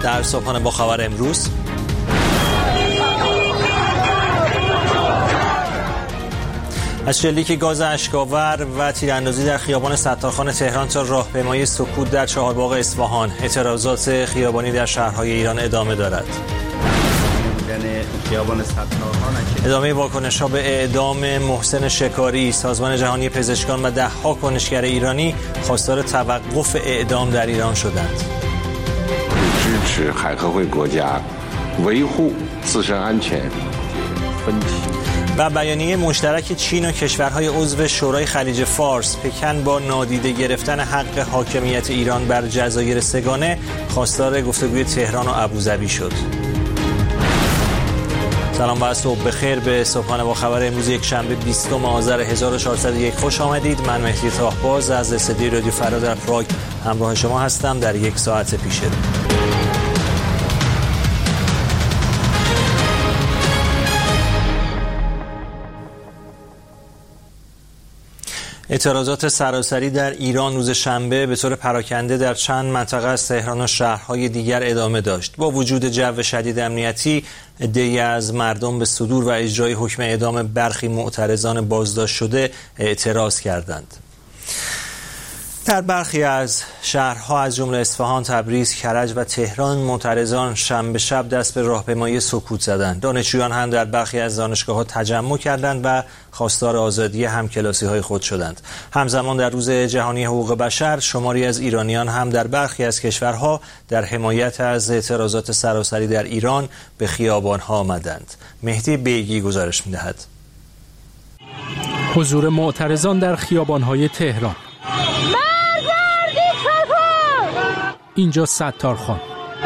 در صبحانه با خبر امروز از شلیک گاز اشک‌آور و تیراندازی در خیابان ستارخان تهران تا راهپیمایی سکوت در چهارباغ اصفهان، اعتراضات خیابانی در شهرهای ایران ادامه دارد. ادامه واکنش‌ها به اعدام محسن شکاری، سازمان جهانی پزشکان و ده‌ها کنشگر ایرانی خواستار توقف اعدام در ایران شدند. و بیانیه مشترک چین و کشورهای عضو شورای خلیج فارس، پکن با نادیده گرفتن حق حاکمیت ایران بر جزایر سگانه خواستار گفتگوی تهران و ابوظبی شد. سلام و صبح بخیر. به صبحانه با خبر امروز یک شنبه 20 آذر 1401 خوش آمدید. من مهدی طاهباز از استودیوی رادیو فردا در پراگ همراه شما هستم در یک ساعت پیش رو. اعتراضات سراسری در ایران روز شنبه به طور پراکنده در چند منطقه از تهران و شهرهای دیگر ادامه داشت. با وجود جو شدید امنیتی، عده‌ای از مردم به صدور و اجرای حکم اعدام برخی معترضان بازداشت شده اعتراض کردند. در برخی از شهرها از جمله اصفهان، تبریز، کرج و تهران معترضان شنبه شب دست به راهپیمایی سکوت زدند. دانشجویان هم در برخی از دانشگاه‌ها تجمع کردند و خواستار آزادی همکلاسی‌های خود شدند. همزمان در روز جهانی حقوق بشر، شماری از ایرانیان هم در برخی از کشورها در حمایت از اعتراضات سراسری در ایران به خیابان‌ها آمدند. مهدی بیگی گزارش می‌دهد. حضور معترضان در خیابان‌های تهران. اینجا ستارخان،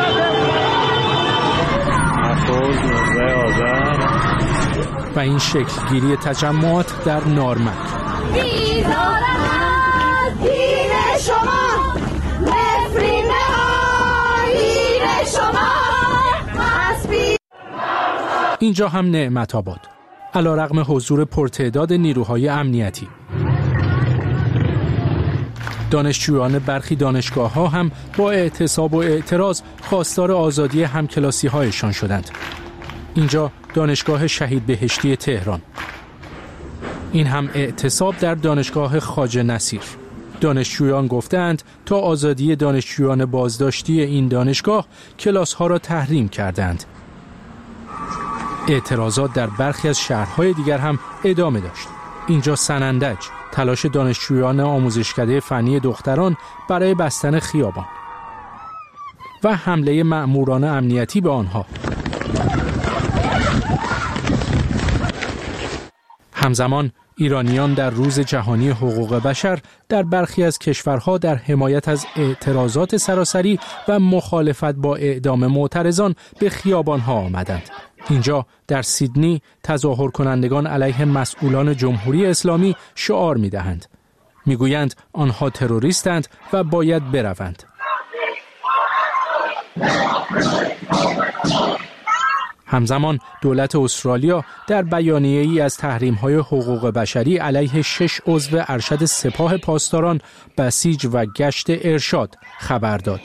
و این شکلگیری تجمعات در نارمک. اینجا هم نعمت آباد، علیرغم حضور پرتعداد نیروهای امنیتی. دانشجویان برخی دانشگاه‌ها هم با اعتصاب و اعتراض خواستار آزادی همکلاسی‌هایشان شدند. اینجا دانشگاه شهید بهشتی تهران. این هم اعتصاب در دانشگاه خواجه نصیر. دانشجویان گفتند تا آزادی دانشجویان بازداشتی این دانشگاه کلاس‌ها را تحریم کردند. اعتراضات در برخی از شهرهای دیگر هم ادامه داشت. اینجا سنندج، تلاش دانشجویان آموزشکده فنی دختران برای بستن خیابان و حمله مأموران امنیتی به آنها. همزمان ایرانیان در روز جهانی حقوق بشر در برخی از کشورها در حمایت از اعتراضات سراسری و مخالفت با اعدام معترضان به خیابانها آمدند. اینجا در سیدنی تظاهر کنندگان علیه مسئولان جمهوری اسلامی شعار می‌دهند. می‌گویند آنها تروریستند و باید بروند. همزمان دولت استرالیا در بیانیه‌ای از تحریم‌های حقوق بشری علیه 6 عضو ارشد سپاه پاسداران بسیج و گشت ارشاد خبر داد.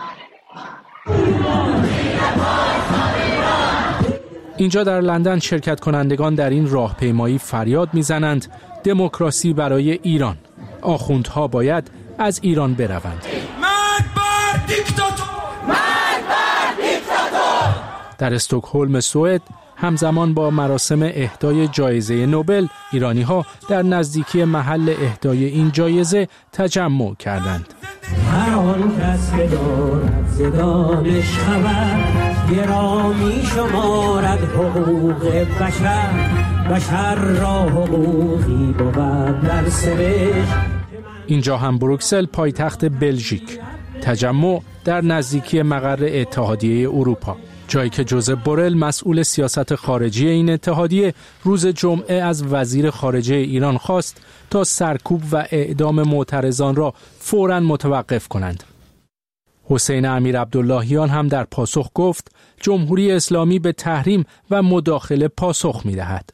اینجا در لندن شرکت کنندگان در این راهپیمایی فریاد میزنند دموکراسی برای ایران. آخوندها باید از ایران بروند. مرگ بر دیکتاتور! مرگ بر دیکتاتور! در استکهلم سوئد همزمان با مراسم اهدای جایزه نوبل، ایرانی‌ها در نزدیکی محل اهدای این جایزه تجمع کردند. هر آن کس که دارد ز دانش خبر، گرامی شمارد حقوق بشر. بشر را حقوقی بود در سرشت. اینجا هم بروکسل، پایتخت بلژیک. تجمع در نزدیکی مقر اتحادیه اروپا، جایی که جوزپ بورل مسئول سیاست خارجی این اتحادیه روز جمعه از وزیر خارجه ایران خواست تا سرکوب و اعدام معترضان را فوراً متوقف کنند. حسین امیر عبداللهیان هم در پاسخ گفت جمهوری اسلامی به تحریم و مداخله پاسخ می‌دهد.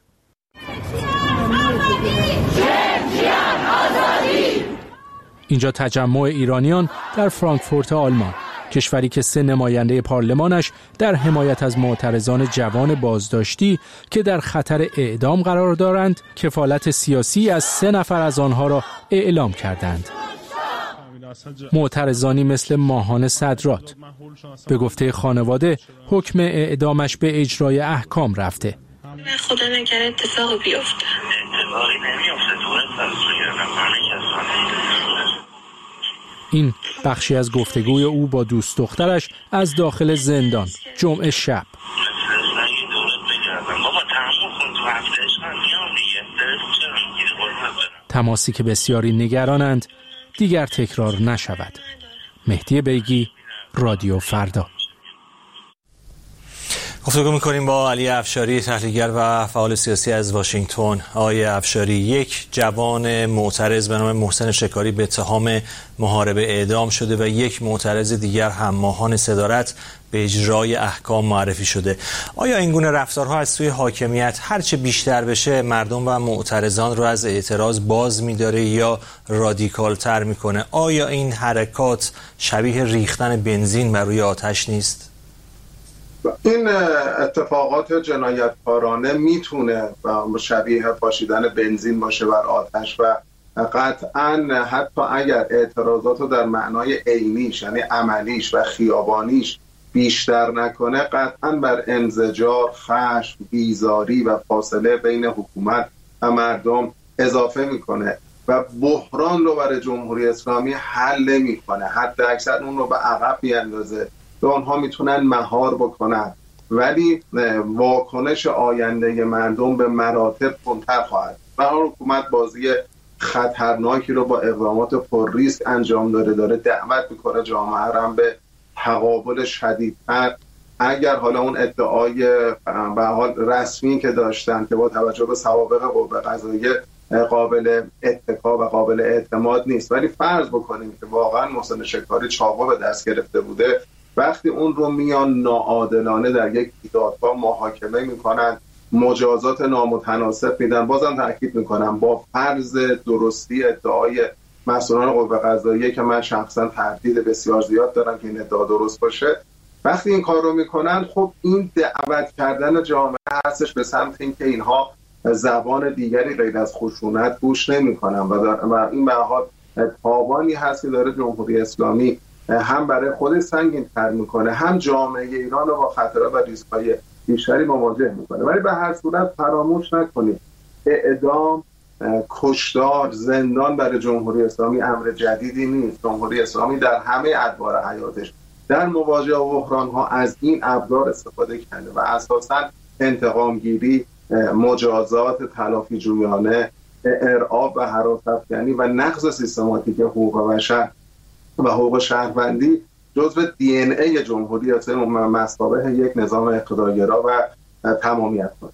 اینجا تجمع ایرانیان در فرانکفورت آلمان. کشوری که 3 نماینده پارلمانش در حمایت از معترضان جوان بازداشتی که در خطر اعدام قرار دارند، کفالت سیاسی از 3 نفر از آنها را اعلام کردند. معترضانی مثل ماهان صدرات. به گفته خانواده حکم اعدامش به اجرای احکام رفته. خدا نکنه اتفاقی بیفته. این بخشی از گفتگوی او با دوست دخترش از داخل زندان جمعه شب. تماسی که بسیاری نگرانند دیگر تکرار نشود. مهدی بیگی، رادیو فردا. گفتگو می‌کنیم با علی افشاری، تحلیلگر و فعال سیاسی از واشنگتن. آقای افشاری، یک جوان معترض به نام محسن شکاری به اتهام محاربه اعدام شده و یک معترض دیگر هم ماهان صدارت به اجرای احکام معرفی شده. آیا این گونه رفتارها از سوی حاکمیت هرچه بیشتر بشه مردم و معترضان رو از اعتراض باز می‌داره یا رادیکال‌تر می‌کنه؟ آیا این حرکات شبیه ریختن بنزین بر روی آتش نیست؟ این اتفاقات جنایتکارانه میتونه شبیه پاشیدن بنزین باشه بر آتش و قطعا حتی اگر اعتراضات رو در معنای عینیش یعنی عملیش و خیابانیش بیشتر نکنه، قطعا بر انزجار، خشم، بیزاری و فاصله بین حکومت و مردم اضافه میکنه و بحران رو برای جمهوری اسلامی حل نمیکنه، حتی اکثر اون رو به عقب میاندازه و آنها میتونن مهار بکنن، ولی واکنش آینده مردم به مراتب کنتر خواهد. و حکومت بازی خطرناکی رو با اقدامات پر ریسک انجام داره دعوت میکنه جامعه رو به تقابل شدیدتر. اگر حالا اون ادعای به حال رسمی که داشتن که با توجه به سوابق قوه قضاییه قابل اتکا و قابل اعتماد نیست، ولی فرض بکنیم که واقعا محسن شکاری چاقو به دست گرفته بوده، وقتی اون رو میان ناعادلانه در یک دادگاه محاکمه میکنن، مجازات نامتناسب میدن، بازم تاکید میکنم با فرض درستی ادعای مسئولان قوه قضاییه که من شخصا تردید بسیار زیاد دارم که این ادعا درست باشه، وقتی این کار رو میکنن، خب این دعوت کردن جامعه هستش به سمت اینکه اینها زبان دیگری غیر از خشونت گوش نمیکنن و این به حال تاوانی هست که داره جمهوری اسلامی هم برای خودش سنگین تر میکنه، هم جامعه ایران رو با خطرات و ریسک‌های بیشتری مواجه میکنه. ولی به هر صورت فراموش نکنید اعدام، کشتار، زندان برای جمهوری اسلامی امر جدیدی نیست. جمهوری اسلامی در همه ادوار حیاتش در مواجهه با بحران‌ها از این ابزار استفاده کرده و اساساً انتقام گیری، مجازات تلافی جویانه، ارعاب و هراس‌افکنی و نقض سیستماتیک حقوق بشر و حقوق شهروندی جزو دی ان ای جمهوری اسلامی مثابه یک نظام اقتدارگرا و تمامیت کنه.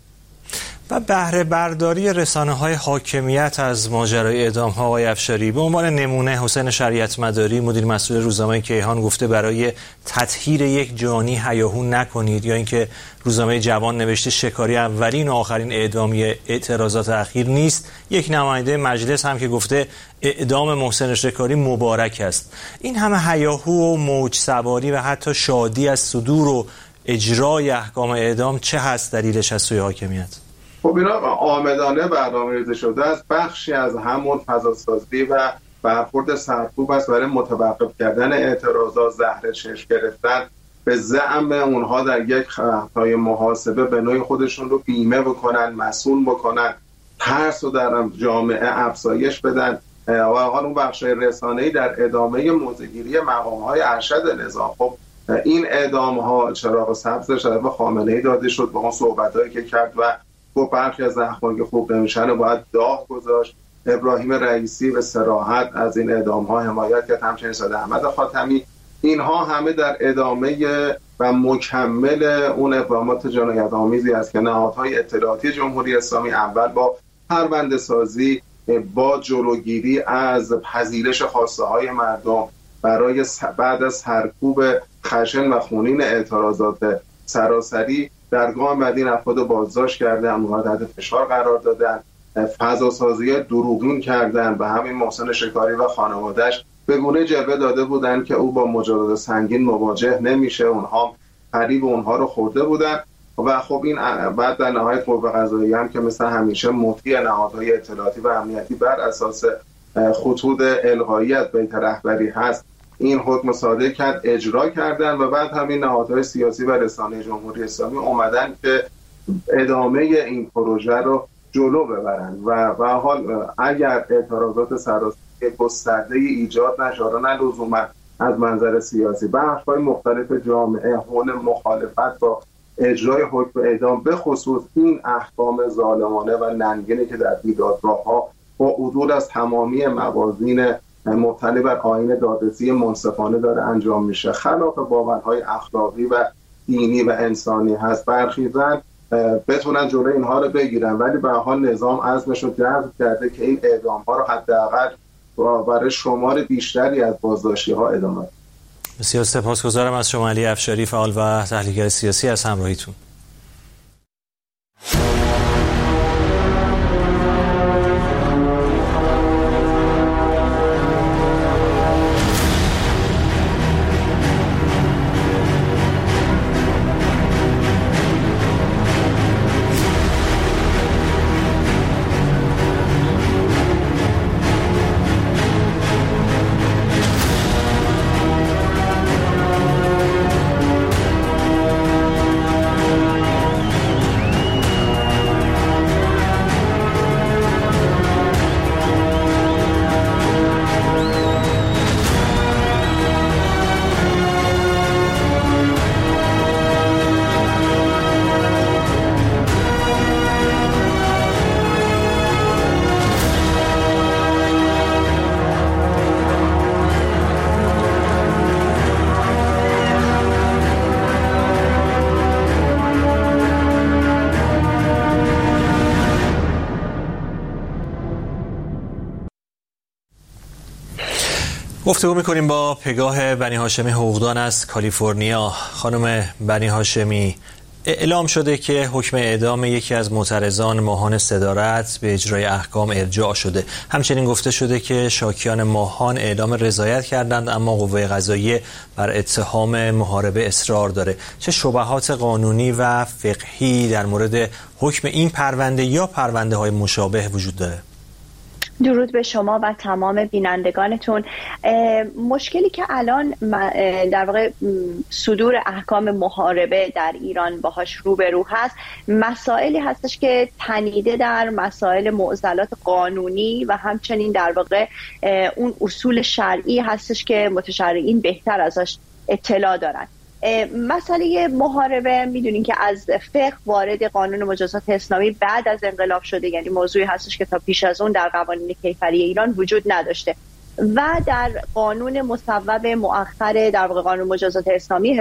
و بهره برداری رسانه‌های حاکمیت از ماجرای اعدام‌ها آقای افشاری، به عنوان نمونه حسین شریعت مداری مدیر مسئول روزنامه کیهان گفته برای تطهیر یک جانی هیاهو نکنید، یا اینکه روزنامه جوان نوشته شکاری اولین و آخرین اعدامی اعتراضات اخیر نیست. یک نماینده مجلس هم که گفته اعدام محسن شکاری مبارک است. این همه هیاهو و موج سواری و حتی شادی از صدور و اجرای احکام اعدام چه هست دلیلش از سوی حاکمیت؟ خب اینا آمدانه برنامه‌ریزی شده از بخشی از همون فضاسازی و برخورد سرکوب است برای متوقف کردن اعتراضات، زهر چشم گرفتن به زعم اونها در یک خطای محاسبه به نوعی خودشون رو بیمه بکنن، مسئول بکنن، ترس رو در جامعه افزایش بدن و اون بخشای رسانه‌ای در ادامه موضع‌گیری مقام‌های ارشد نظام. خب این اعدام‌ها چراغ سبز شده خامنه‌ای داده شد با اون صحبتایی که کرد و با برخی از احکام که خوب نمیشن و باید داغ گذاشت. ابراهیم رئیسی به صراحت از این اعدام‌ها حمایت کرد، همچنین سید احمد خاتمی. اینها همه در ادامه و مکمل اون اقدامات جنایت‌آمیزی است که نهادهای اطلاعاتی جمهوری اسلامی اول با پرونده سازی، با جلوگیری از پذیرش خواسته‌های مردم برای بعد از سرکوب خشن و خونین اعتراضات سراسری در گام بعد این افراد بازداشت کردن، اونها تحت فشار قرار دادن، فضاسازی دروغین کردن و همین محسن شکاری و خانواده‌اش به گونه جلوه داده بودن که او با مجازات سنگین مواجه نمیشه، اونها فریب اونها رو خورده بودن و خب این بعد در نهایت قوه قضاییه هم که مثل همیشه مطیع نهادهای اطلاعاتی و امنیتی بر اساس خطوط الغایی از بیت رهبری هست این حکم صادر کرد، اجرا کردن و بعد همین نهادهای سیاسی و رسانه جمهوری اسلامی اومدن که ادامه این پروژه رو جلو ببرن و به حال اگر اعتراضات سراسری گسترده ایجاد نشه نه لزوما از منظر سیاسی، بخش‌های مختلف جامعه حول مخالفت با اجرای حکم اعدام به خصوص این احکام ظالمانه و ننگینی که در بیدادگاه‌ها با عدول از تمامی موازین مبتنی بر آیین دادرسی منصفانه داره انجام میشه، خلاف باورهای اخلاقی و دینی و انسانی هست، برخیزن بتونن جلوی اینها رو بگیرن. ولی به حال نظام عزمش رو جزم کرده که این اعدام‌ها رو حداقل برای شمار بیشتری از بازداشتی‌ها ادامه. بسیار سپاسگزارم از شما علی افشاری، فعال و تحلیلگر سیاسی، از همراهیتون. گفتگو می‌کنیم با پگاه بنی هاشمی حقوقدان از کالیفرنیا. خانم بنی هاشمی، اعلام شده که حکم اعدام یکی از معترضان ماهان صدارت به اجرای احکام ارجاع شده. همچنین گفته شده که شاکیان ماهان اعلام رضایت کردند اما قوه قضاییه بر اتهام محاربه اصرار داره. چه شبهات قانونی و فقهی در مورد حکم این پرونده یا پرونده‌های مشابه وجود داره؟ درود به شما و تمام بینندگانتون. مشکلی که الان در واقع صدور احکام محاربه در ایران باهاش روبرو هست، مسائلی هستش که تنیده در مسائل معضلات قانونی و همچنین در واقع اون اصول شرعی هستش که متشرعین بهتر ازش اطلاع دارن. مسئله محاربه میدونین که از فقه وارد قانون مجازات اسلامی بعد از انقلاب شده، یعنی موضوعی هستش که تا پیش از اون در قوانین کیفری ایران وجود نداشته و در قانون مصوب مؤخر در واقع قانون مجازات اسلامی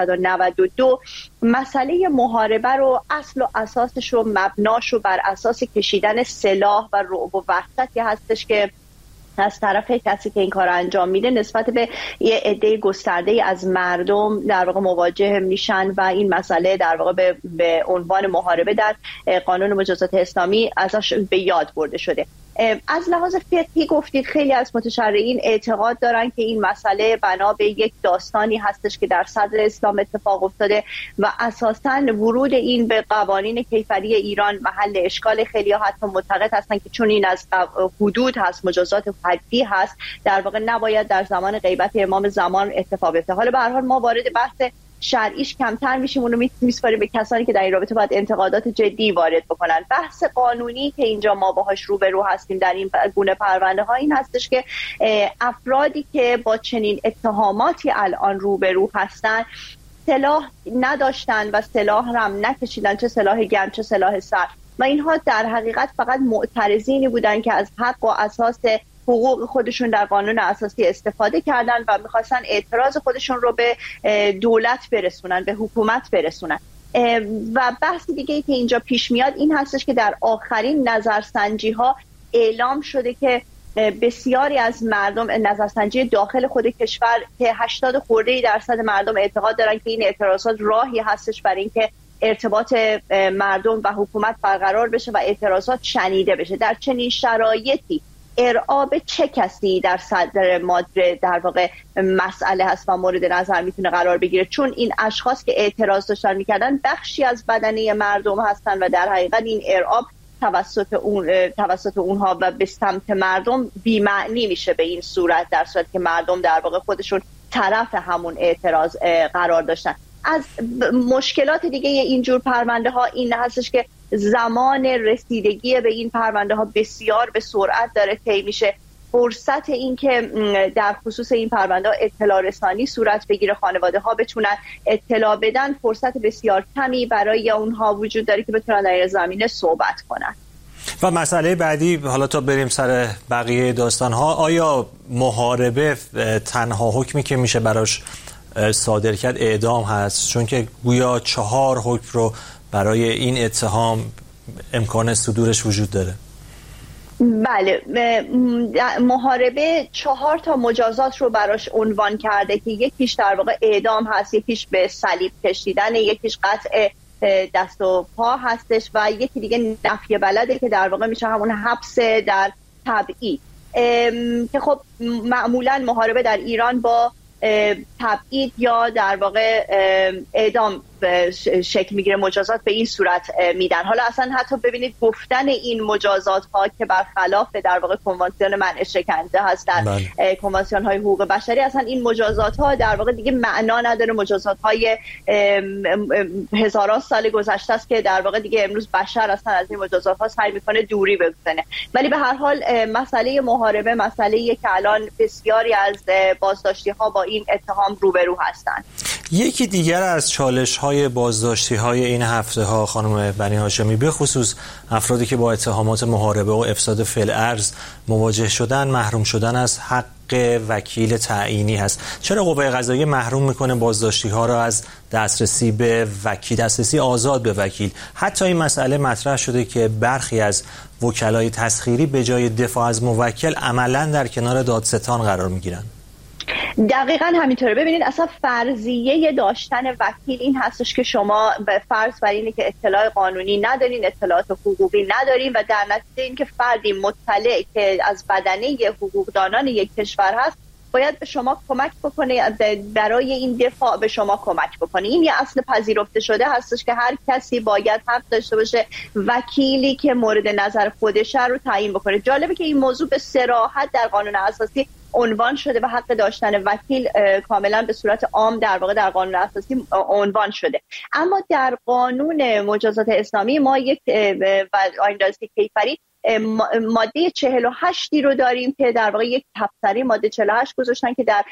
1392 مسئله محاربه رو اصل و اساسش رو مبناش رو بر اساس کشیدن سلاح و رعب و وحشتی هستش که از طرف کسی که این کار انجام میده نسبت به یه عده گسترده از مردم در واقع مواجه میشن و این مسئله در واقع به عنوان محاربه در قانون مجازات اسلامی ازش به یاد برده شده. از لحاظ فقهی گفتید خیلی از متشرعین اعتقاد دارن که این مسئله بنا به یک داستانی هستش که در صدر اسلام اتفاق افتاده و اساساً ورود این به قوانین کیفری ایران محل اشکال. خیلی ها حتی معتقد هستن که چون این از حدود هست، مجازات حدی هست، در واقع نباید در زمان غیبت امام زمان اتفاق بیفته. حالا به هر حال ما وارد بحث شرعیش کمتر میشیم، اون رو میسپاریم به کسانی که در این رابطه باید انتقادات جدی وارد بکنن. بحث قانونی که اینجا ما باهاش روبرو هستیم در این گونه پرونده ها این هستش که افرادی که با چنین اتهاماتی الان روبرو هستن سلاح نداشتن و سلاح هم نکشیدن، چه سلاح گرم چه سلاح سرد، و اینها در حقیقت فقط معترضینی بودن که از حق و اساس حقوق خودشون در قانون اساسی استفاده کردن و میخواستن اعتراض خودشون رو به دولت برسونن، به حکومت برسونن. و بحث دیگه که اینجا پیش میاد این هستش که در آخرین نظرسنجی ها اعلام شده که بسیاری از مردم، نظرسنجی داخل خود کشور که 80% مردم اعتقاد دارن که این اعتراضات راهی هستش برای اینکه ارتباط مردم و حکومت برقرار بشه و اعتراضات شنیده بشه. در چنین شرایطی ارعاب چه کسی در صدر مادره در واقع مسئله هست و مورد نظر میتونه قرار بگیره، چون این اشخاص که اعتراض داشتن میکردن بخشی از بدنه مردم هستن و در حقیقت این ارعاب توسط اونها و به سمت مردم بی‌معنی میشه به این صورت، در صورتی که مردم در واقع خودشون طرف همون اعتراض قرار داشتن. از مشکلات دیگه اینجور پرونده ها این هستش که زمان رسیدگی به این پرونده ها بسیار به سرعت داره طی میشه. فرصت این که در خصوص این پرونده ها اطلاع رسانی صورت بگیره، خانواده ها بتونن اطلاع بدن، فرصت بسیار کمی برای اونها وجود داره که بتونن در این زمینه صحبت کنن. و مسئله بعدی، حالا تا بریم سر بقیه داستان ها، آیا محاربه تنها حکمی که میشه براش صادر کرد اعدام هست؟ چون که گویا 4 حکم رو برای این اتهام امکان صدورش وجود داره. بله، محاربه 4 تا مجازات رو براش عنوان کرده که یکیش در واقع اعدام هست، یکیش به صلیب کشیدن، یکیش قطع دست و پا هستش و یکی دیگه نفی بلده که در واقع میشه همون حبس در تبعید، که خب معمولا محاربه در ایران با تبعید یا در واقع اعدام شکل میگیره، مجازات به این صورت میدن. حالا اصلا حتی ببینید گفتن این مجازات ها که برخلاف در واقع کنوانسیون منع شکنجه هست در کنوانسیون های حقوق بشری، اصلا این مجازات ها در واقع دیگه معنا نداره. مجازات های هزاران سال گذشته است که در واقع دیگه امروز بشر اصلا از این مجازات ها سعی میکنه دوری بزنه. ولی به هر حال مسئله محاربه مسئله که الان بسیاری از بازداشتی ها با این اتهام روبرو هستند. یکی دیگر از چالش‌های بازداشتی‌های این هفته ها خانم بنی هاشمی، به خصوص افرادی که با اتهامات محاربه و افساد فی‌الارض مواجه شدن، محروم شدن از حق وکیل تعیینی هست. چرا قوه قضاییه محروم میکنه بازداشتی‌ها را از دسترسی به وکیل، دسترسی آزاد به وکیل؟ حتی این مسئله مطرح شده که برخی از وکلای تسخیری به جای دفاع از موکل عملاً در کنار دادستان قرار میگیرن. دقیقاً همینطوره. ببینید اصلا فرضیه داشتن وکیل این هستش که شما به فرض بر اینه که اطلاع قانونی ندارین، اطلاعات حقوقی ندارین و در نتیجه این که فردی مطلع که از بدنه حقوقدانان یک کشور هست باید به شما کمک بکنه، برای این دفاع به کمک بکنه. این یه اصل پذیرفته شده هستش که هر کسی باید حق داشته باشه وکیلی که مورد نظر خودشه رو تعیین بکنه. جالبه که این موضوع به صراحت در قانون اساسی عنوان شده و حق داشتن وکیل کاملا به صورت عام در واقع در قانون اساسی عنوان شده. اما در قانون مجازات اسلامی ما یک و آیین دادرسی کیفری ماده 48 رو داریم که در واقع یک تبصره ماده 48 گذاشتن که در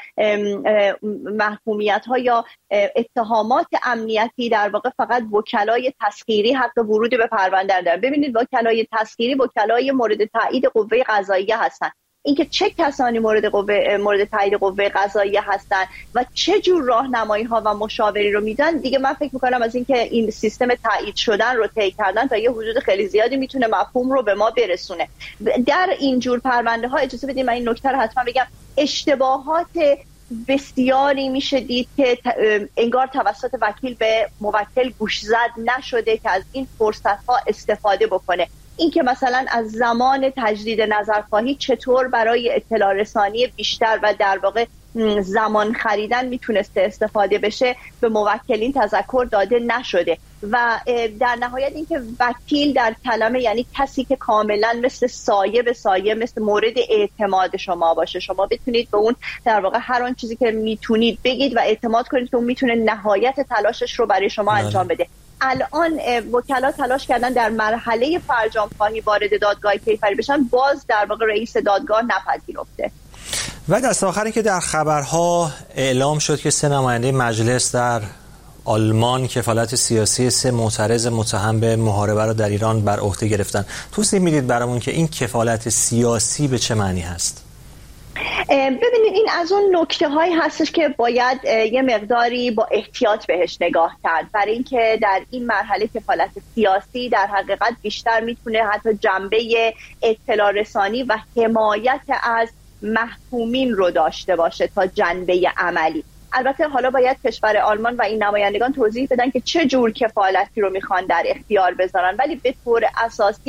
محکومیت ها یا اتهامات امنیتی در واقع فقط وکلای تسخیری حق ورود به پرونده دارن. ببینید وکلای تسخیری وکلای مورد تایید قوه قضاییه هستن. اینکه چه کسانی مورد تایید قوه قضاییه هستن و چه جور راهنمایی ها و مشاوری رو میدن، دیگه من فکر میکنم از اینکه این سیستم تایید شدن رو طی کردن تا یه حدود خیلی زیادی میتونه مفهوم رو به ما برسونه. در این جور پرونده ها اجازه بدید من این نکته رو حتما بگم، اشتباهات بسیاری میشه دید که انگار توسط وکیل به موکل گوش زد نشده که از این فرصت ها استفاده بکنه. این که مثلا از زمان تجدید نظرخواهی چطور برای اطلاع رسانی بیشتر و در واقع زمان خریدن میتونسته استفاده بشه به موکلین تذکر داده نشده. و در نهایت این که وکیل در کلمه یعنی کسی که کاملا مثل سایه به سایه، مثل مورد اعتماد شما باشه، شما بتونید به اون در واقع هر آن چیزی که میتونید بگید و اعتماد کنید که اون میتونه نهایت تلاشش رو برای شما انجام بده. الان وکلا تلاش کردن در مرحله فرجام خواهی وارد دادگاه کیفری بشن، باز در واقع رئیس دادگاه نپذیرفته. و دست آخری که در خبرها اعلام شد که 3 نماینده مجلس در آلمان کفالت سیاسی 3 معترض متهم به محاربه را در ایران بر عهده گرفتن. توضیح میدید برامون که این کفالت سیاسی به چه معنی هست؟ ببینید این از اون نکته هایی هستش که باید یه مقداری با احتیاط بهش نگاه کرد، برای اینکه در این مرحله کفالت سیاسی در حقیقت بیشتر میتونه حتی جنبه اطلاع رسانی و حمایت از محکومین رو داشته باشه تا جنبه عملی. البته حالا باید کشور آلمان و این نمایندگان توضیح بدن که چه جور کفالتی رو میخوان در اختیار بذارن، ولی به طور اساسی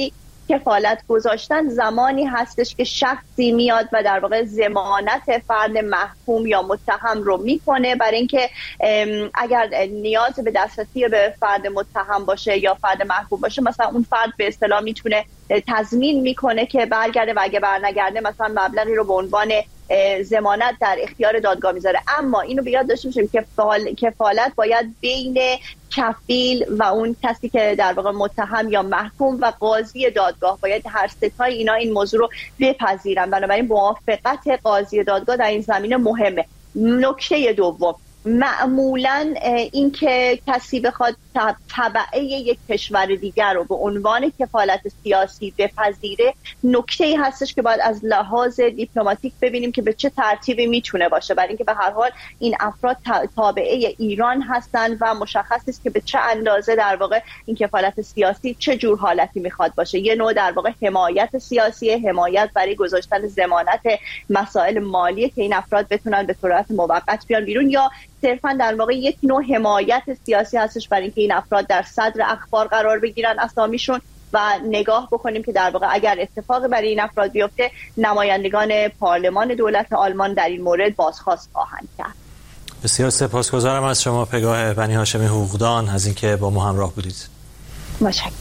کفالت گذاشتن زمانی هستش که شخصی میاد و در واقع ضمانت فرد محکوم یا متهم رو میکنه، برای اینکه اگر نیاز به دسترسی به فرد متهم باشه یا فرد محکوم باشه، مثلا اون فرد به اصطلاح میتونه تضمین میکنه که برگرده و اگه برنگرده مثلا مبلغی رو به عنوان ضمانت در اختیار دادگاه میذاره. اما اینو به یاد داشته باشیم که کفالت باید بین کفیل و اون کسی که در واقع متهم یا محکوم و قاضی دادگاه باید هر ستای اینا این موضوع رو بپذیرن. بنابراین موافقت قاضی دادگاه در این زمینه مهمه. نکته دوم، معمولاً این که کسی بخواد تبعه یک کشور دیگر رو به عنوان کفالت سیاسی بپذیره، نکته‌ای هستش که باید از لحاظ دیپلماتیک ببینیم که به چه ترتیبی میتونه باشه، برای اینکه به هر حال این افراد تابعه ایران هستند و مشخص است که به چه اندازه در واقع این کفالت سیاسی چه جور حالتی میخواد باشه. یه نوع در واقع حمایت سیاسی، حمایت برای گذاشتن ضمانت مسائل مالی که این افراد بتونن به صورت موقت بیان بیرون، یا صرفا در واقع یک نوع حمایت سیاسی هستش برای اینکه این افراد در صدر اخبار قرار بگیرن اسامیشون و نگاه بکنیم که در واقع اگر اتفاقی برای این افراد بیفته نمایندگان پارلمان دولت آلمان در این مورد بازخواست خواهند کرد. بسیار سپاسگزارم از شما پگاه بنی هاشمی حقوقدان از اینکه با ما همراه بودید. متشکرم.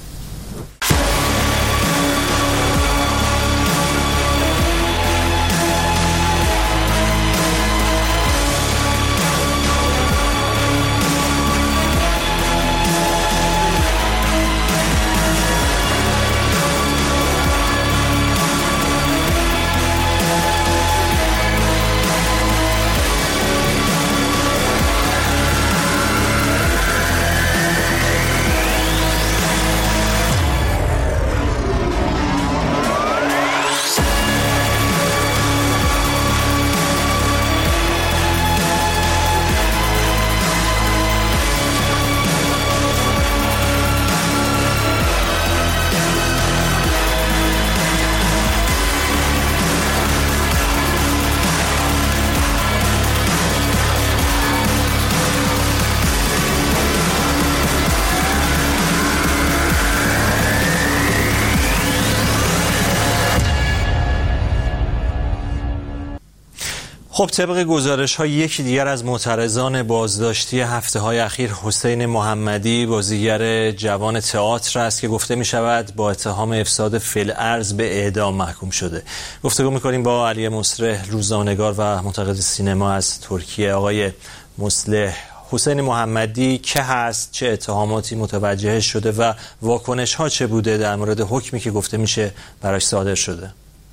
خب طبق گزارش‌ها یکی دیگر از معترضان بازداشتی هفته‌های اخیر حسین محمدی، بازیگر جوان تئاتر است که گفته می‌شود با اتهام افساد فی‌الارض به اعدام محکوم شده. گفتگو می‌کنیم با علی مصلح، روزنامه‌نگار و منتقد سینما از ترکیه. آقای مصلح، حسین محمدی که هست، چه اتهاماتی متوجه شده و واکنش‌ها چه بوده در مورد حکمی که گفته میشه براش صادر شده؟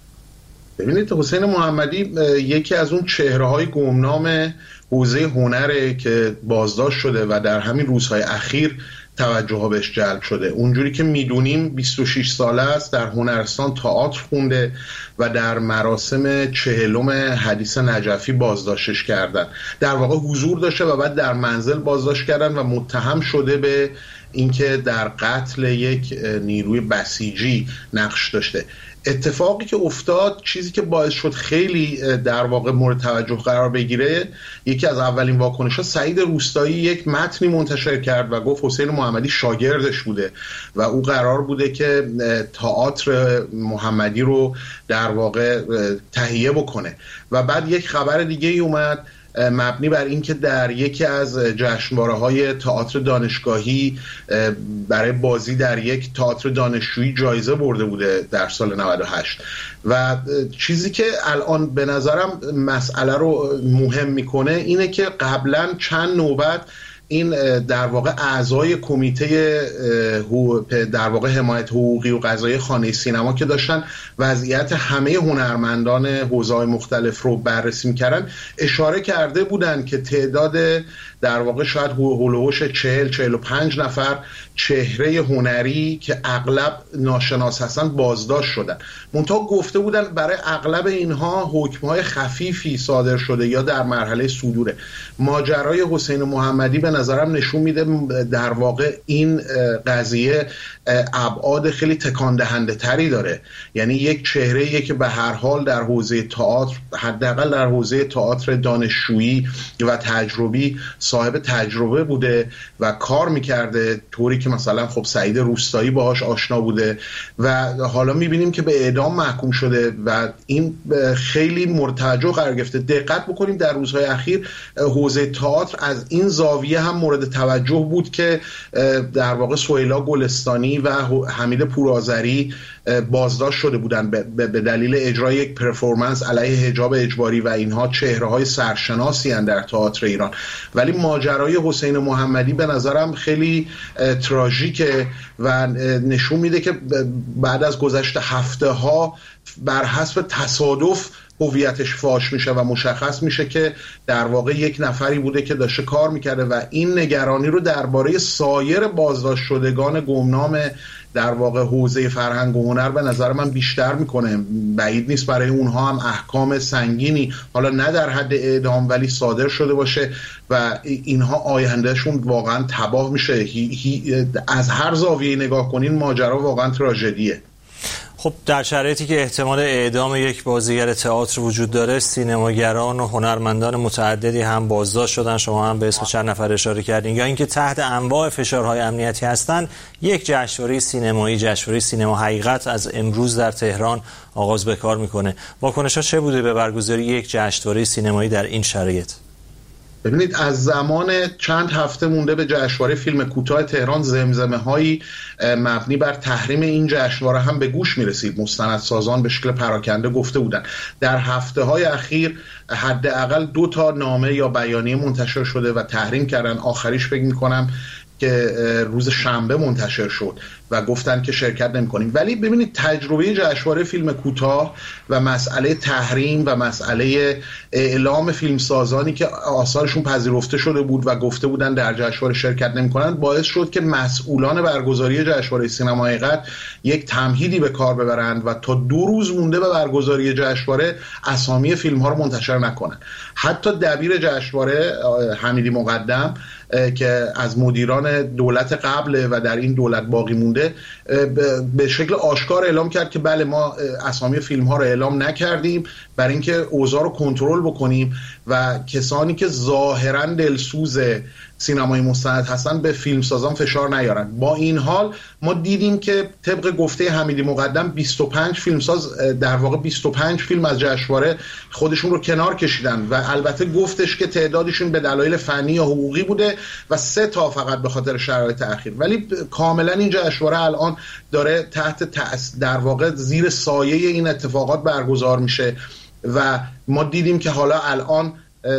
ببینید، حسین محمدی یکی از اون چهره‌های گمنام حوزه هنره که بازداشت شده و در همین روزهای اخیر توجه بهش جلب شده. اونجوری که میدونیم 26 ساله است، در هنرستان تئاتر خونده و در مراسم 40م حدیث نجفی بازداشتش کردن. در واقع حضور داشته و بعد در منزل بازداشت کردن و متهم شده به اینکه در قتل یک نیروی بسیجی نقش داشته. اتفاقی که افتاد، چیزی که باعث شد خیلی در واقع مورد توجه قرار بگیره، یکی از اولین واکنش‌ها سعید روستایی یک متنی منتشر کرد و گفت حسین محمدی شاگردش بوده و او قرار بوده که تئاتر محمدی رو در واقع تهیه بکنه. و بعد یک خبر دیگه ای اومد مبنی بر این که در یکی از جشنواره‌های تئاتر دانشگاهی برای بازی در یک تئاتر دانشجویی جایزه برده بوده در سال 98. و چیزی که الان به نظرم مسئله رو مهم میکنه اینه که قبلا چند نوبت این در واقع اعضای کمیته در واقع حمایت حقوقی و قضایی خانه سینما که داشتن وضعیت همه هنرمندان حوزه‌های مختلف رو بررسی می‌کردن، اشاره کرده بودن که تعداد در واقع شاید هولوش 40-45 نفر چهره هنری که اغلب ناشناس هستن بازداشت شدن. منتها گفته بودن برای اغلب اینها حکم‌های خفیفی صادر شده یا در مرحله صدوره. ماجرای حسین محمدی به نظرم نشون میده در واقع این قضیه ابعاد خیلی تکان دهنده تری داره. یعنی یک چهره‌ایه که به هر حال در حوزه تئاتر، حداقل در حوزه تئاتر دانشجویی و تجربی، صاحب تجربه بوده و کار میکرده، طوری که مثلا خب سعید روستایی باهاش آشنا بوده و حالا میبینیم که به اعدام محکوم شده و این خیلی مورد توجه قرار گرفته. دقت بکنیم در روزهای اخیر حوزه تئاتر از این زاویه هم مورد توجه بود که در واقع سهیلا گلستانی و حمید پورآذری بازداشت شده بودن به دلیل اجرای یک پرفورمنس علیه حجاب اجباری و اینها چهره‌های سرشناسی هستند در تئاتر ایران. ولی ماجرای حسین محمدی به نظرم خیلی تراژیکه و نشون میده که بعد از گذشت هفته‌ها بر حسب تصادف هویتش فاش میشه و مشخص میشه که در واقع یک نفری بوده که داشته کار میکرده و این نگرانی رو درباره سایر بازداشت شدگان گمنام در واقع حوزه فرهنگ و هنر به نظر من بیشتر میکنه. بعید نیست برای اونها هم احکام سنگینی، حالا نه در حد اعدام ولی صادر شده باشه و اینها آیندهشون واقعا تباه میشه. از هر زاویه نگاه کنین ماجرا واقعا تراژدیه. خب در شرایطی که احتمال اعدام یک بازیگر تئاتر وجود داره، سینماگران و هنرمندان متعددی هم بازداشت شدن، شما هم به اسم چند نفر اشاره کردین، یا اینکه تحت انواع فشارهای امنیتی هستند. یک جشنواره سینمایی، جشنواره سینما حقیقت از امروز در تهران آغاز به کار میکنه. واکنش‌ها چه بوده به برگزاری یک جشنواره سینمایی در این شرایط؟ ببینید، از زمان چند هفته مونده به جشنواره فیلم کوتاه تهران زمزمه‌هایی مبنی بر تحریم این جشنواره هم به گوش می‌رسید. مستندسازان به شکل پراکنده گفته بودند. در هفته‌های اخیر حداقل 2 تا نامه یا بیانیه منتشر شده و تحریم کردن. آخریش فکر می‌کنم که روز شنبه منتشر شد و گفتن که شرکت نمی‌کنیم. ولی ببینید، تجربه جشنواره فیلم کوتاه و مسئله تحریم و مسئله اعلام فیلمسازانی که آثارشون پذیرفته شده بود و گفته بودن در جشنواره شرکت نمی‌کنن باعث شد که مسئولان برگزاری جشنواره سینما حقیقت یک تمهیدی به کار ببرند و تا 2 روز مونده به برگزاری جشنواره اسامی فیلم‌ها رو منتشر نکنن. حتی دبیر جشنواره حمیدی مقدم که از مدیران دولت قبل و در این دولت باقی مونده به شکل آشکار اعلام کرد که بله، ما اسامی فیلم ها رو اعلام نکردیم برای اینکه اوضاع رو کنترل بکنیم و کسانی که ظاهرا دلسوز سینمای مستند هستن به فیلمسازان فشار نیارن. با این حال ما دیدیم که طبق گفته حمیدی مقدم 25 فیلمساز در واقع 25 فیلم از جشنواره خودشون رو کنار کشیدن و البته گفتش که تعدادشون به دلایل فنی یا حقوقی بوده و 3 تا فقط به خاطر شرایط اخیر. ولی کاملا این جشنواره الان داره تحت در واقع زیر سایه این اتفاقات برگزار میشه و ما دیدیم که حالا الان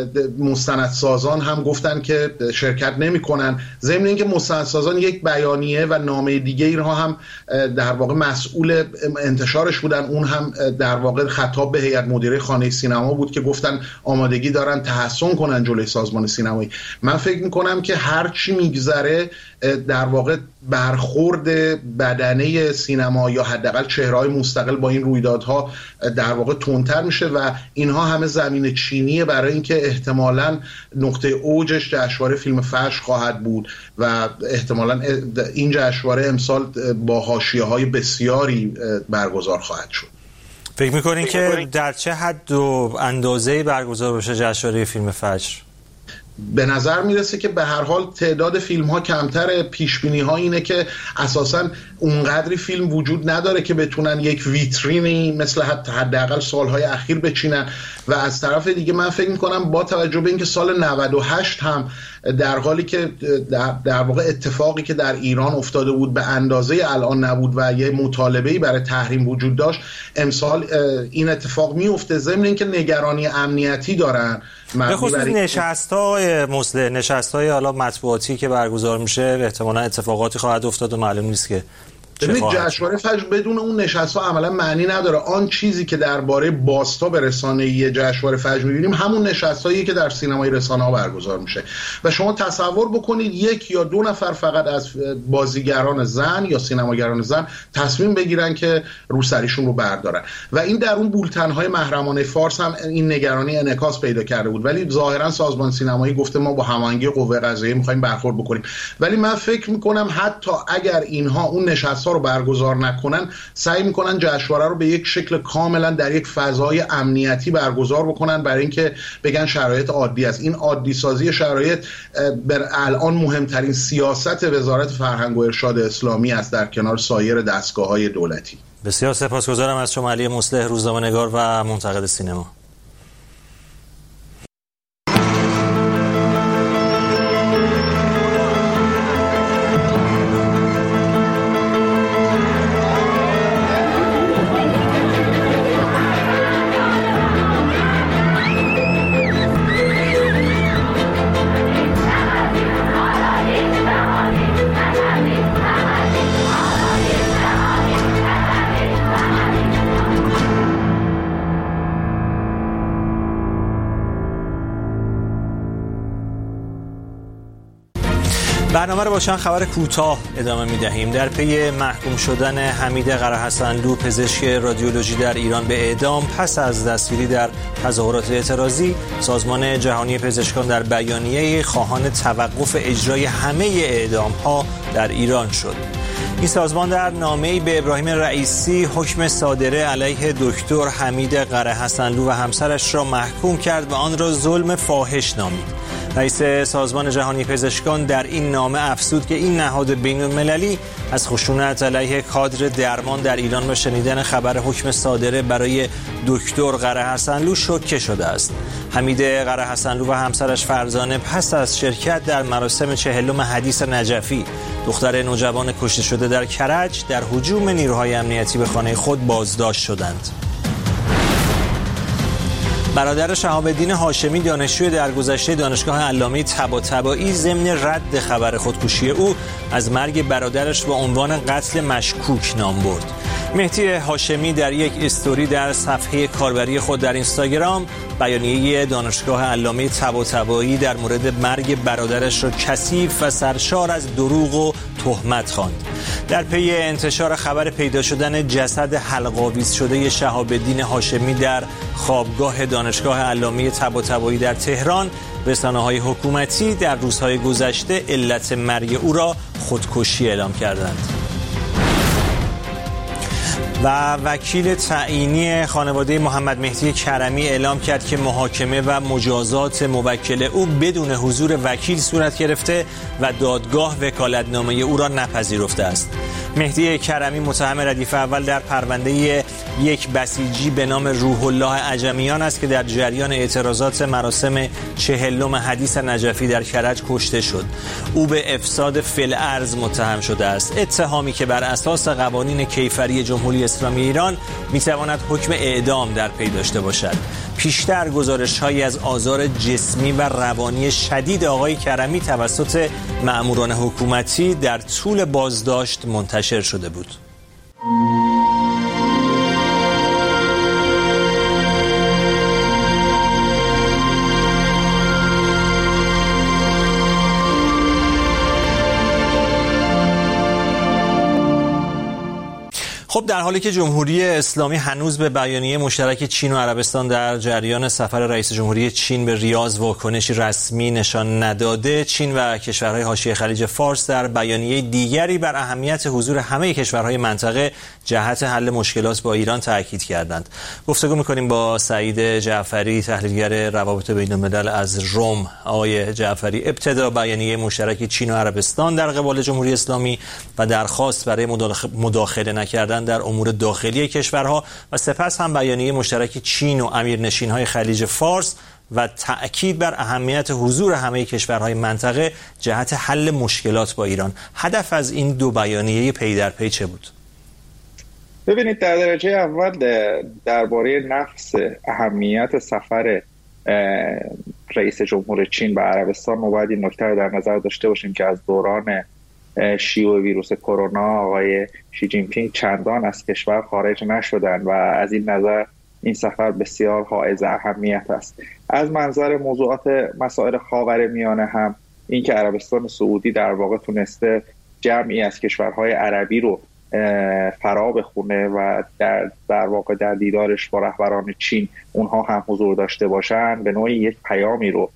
مستندسازان هم گفتن که شرکت نمی‌کنن. ضمن اینکه مستندسازان یک بیانیه و نامه دیگه اینها هم در واقع مسئول انتشارش بودن، اون هم در واقع خطاب به هیئت مدیره خانه سینما بود که گفتن آمادگی دارن تحسن کنن جلوی سازمان سینمایی. من فکر می‌کنم که هر چی میگذره در واقع برخورد بدنه سینما یا حداقل چهره‌های مستقل با این رویدادها در واقع تندتر میشه و اینها همه زمین چینیه برای اینکه احتمالاً نقطه اوجش جشنواره فیلم فجر خواهد بود و احتمالاً این جشنواره امسال با حاشیه‌های بسیاری برگزار خواهد شد. فکر می‌کنین که در چه حد و اندازه‌ای برگزار بشه جشنواره فیلم فجر؟ به نظر میرسه که به هر حال تعداد فیلم ها کمتره. پیش بینی ها اینه که اساسا اونقدری فیلم وجود نداره که بتونن یک ویترینی مثل حداقل سالهای اخیر بچینن و از طرف دیگه من فکر میکنم با توجه به اینکه سال 98 هم در حالی که در واقع اتفاقی که در ایران افتاده بود به اندازه الان نبود و یه مطالبه‌ای برای تحریم وجود داشت، امسال این اتفاق میفته. ضمن اینکه نگرانی امنیتی دارن به خصوص نشست‌های حالا مطبوعاتی که برگزار میشه، احتمالاً اتفاقاتی خواهد افتاد و معلوم نیست که ببینید جشنواره فجر بدون اون نشست‌ها عملا معنی نداره. آن چیزی که درباره باستا به رسانه‌ای جشنواره فجر می‌بینیم همون نشست‌هایی که در سینمای رسانه‌ها برگزار میشه و شما تصور بکنید 1 یا 2 نفر فقط از بازیگران زن یا سینماگران زن تصمیم بگیرن که روسریشون رو بردارن و این در اون بولتن‌های محرمانه فارس هم این نگرانی انعکاس پیدا کرده بود، ولی ظاهرا سازمان سینمایی گفته ما با هماهنگی قوه قضاییه می‌خوایم برخورد بکنیم. ولی من فکر می‌کنم حتی اگر اینها اون نشست‌ها رو برگزار نکنن سعی می‌کنن جشنواره رو به یک شکل کاملا در یک فضای امنیتی برگزار بکنن برای اینکه بگن شرایط عادی است. این عادی سازی شرایط بر الان مهمترین سیاست وزارت فرهنگ و ارشاد اسلامی است در کنار سایر دستگاه‌های دولتی. بسیار سپاسگزارم از شما علی مصلح، روزنامه‌نگار و منتقد سینما. برنامه رو با چند خبر کوتاه ادامه می‌دهیم. در پی محکوم شدن حمید قرهحسنلو پزشک رادیولوژی در ایران به اعدام پس از دستگیری در تظاهرات اعتراضی، سازمان جهانی پزشکان در بیانیه خواهان توقف اجرای همه اعدام‌ها در ایران شد. این سازمان در نامه‌ای به ابراهیم رئیسی حکم صادره علیه دکتر حمید قرهحسنلو و همسرش را محکوم کرد و آن را ظلم فاحش نامید. رئیس سازمان جهانی پزشکان در این نامه افزود که این نهاد بین‌المللی از خشونت علیه کادر درمان در ایران و شنیدن خبر حکم صادره برای دکتر قرهحسنلو شوکه شده است. حمید قرهحسنلو و همسرش فرزانه پس از شرکت در مراسم 40م حدیث نجفی، دختر نوجوان کشته شده در کرج، در هجوم نیروهای امنیتی به خانه خود بازداشت شدند. برادر شهاب الدین هاشمی دانشجوی درگذشته دانشگاه علامه طباطبایی ضمن رد خبر خودکشی او از مرگ برادرش با عنوان قتل مشکوک نام برد. مهدی هاشمی در یک استوری در صفحه کاربری خود در اینستاگرام بیانیه دانشگاه علامه طباطبایی در مورد مرگ برادرش را کثیف و سرشار از دروغ و تهمت خواند. در پی انتشار خبر پیدا شدن جسد حلق‌آویز شده شهاب الدین هاشمی در خوابگاه دانشگاه علامه طباطبایی در تهران، رسانه‌های حکومتی در روزهای گذشته علت مرگ او را خودکشی اعلام کردند. و وکیل تعیینی خانواده محمد مهدی کرمی اعلام کرد که محاکمه و مجازات موکل او بدون حضور وکیل صورت گرفته و دادگاه وکالتنامه او را نپذیرفته است. مهدی کرمی متهم ردیف اول در پرونده یک بسیجی به نام روح الله عجمیان است که در جریان اعتراضات مراسم 40م حدیث نجفی در کرج کشته شد. او به افساد فی‌الارض متهم شده است، اتهامی که بر اساس قوانین کیفری جمهوری اسلامی ایران میتواند حکم اعدام در پی داشته باشد. پیشتر گزارش‌هایی از آزار جسمی و روانی شدید آقای کرمی توسط مأموران حکومتی در طول بازداشت منتشر شده بود. خب در حالی که جمهوری اسلامی هنوز به بیانیه مشترک چین و عربستان در جریان سفر رئیس جمهوری چین به ریاض واکنشی رسمی نشان نداده، چین و کشورهای حاشیه خلیج فارس در بیانیه دیگری بر اهمیت حضور همه کشورهای منطقه جهت حل مشکلات با ایران تاکید کردند. گفتگو می‌کنیم با سعید جعفری، تحلیلگر روابط بین‌الملل از روم. آقای جعفری، ابتدا بیانیه مشترک چین و عربستان در قبال جمهوری اسلامی و درخواست برای مداخله نکردن در امور داخلی کشورها و سپس هم بیانیه مشترک چین و امیرنشین‌های خلیج فارس و تأکید بر اهمیت حضور همه کشورهای منطقه جهت حل مشکلات با ایران. هدف از این دو بیانیه پی در پی چه بود؟ ببینید، در درجه اول درباره نفس اهمیت سفر رئیس جمهور چین به عربستان ما باید این نکته رو در نظر داشته باشیم که از دوران شیوع ویروس کرونا آقای شی جین پینگ چندان از کشور خارج نشدن و از این نظر این سفر بسیار حائز اهمیت است. از منظر موضوعات مسائل خاورمیانه هم این که عربستان سعودی در واقع تونسته جمعی از کشورهای عربی رو فرا بخونه و در واقع در دیدارش با رهبران چین اونها هم حضور داشته باشن، به نوعی یک پیامی رو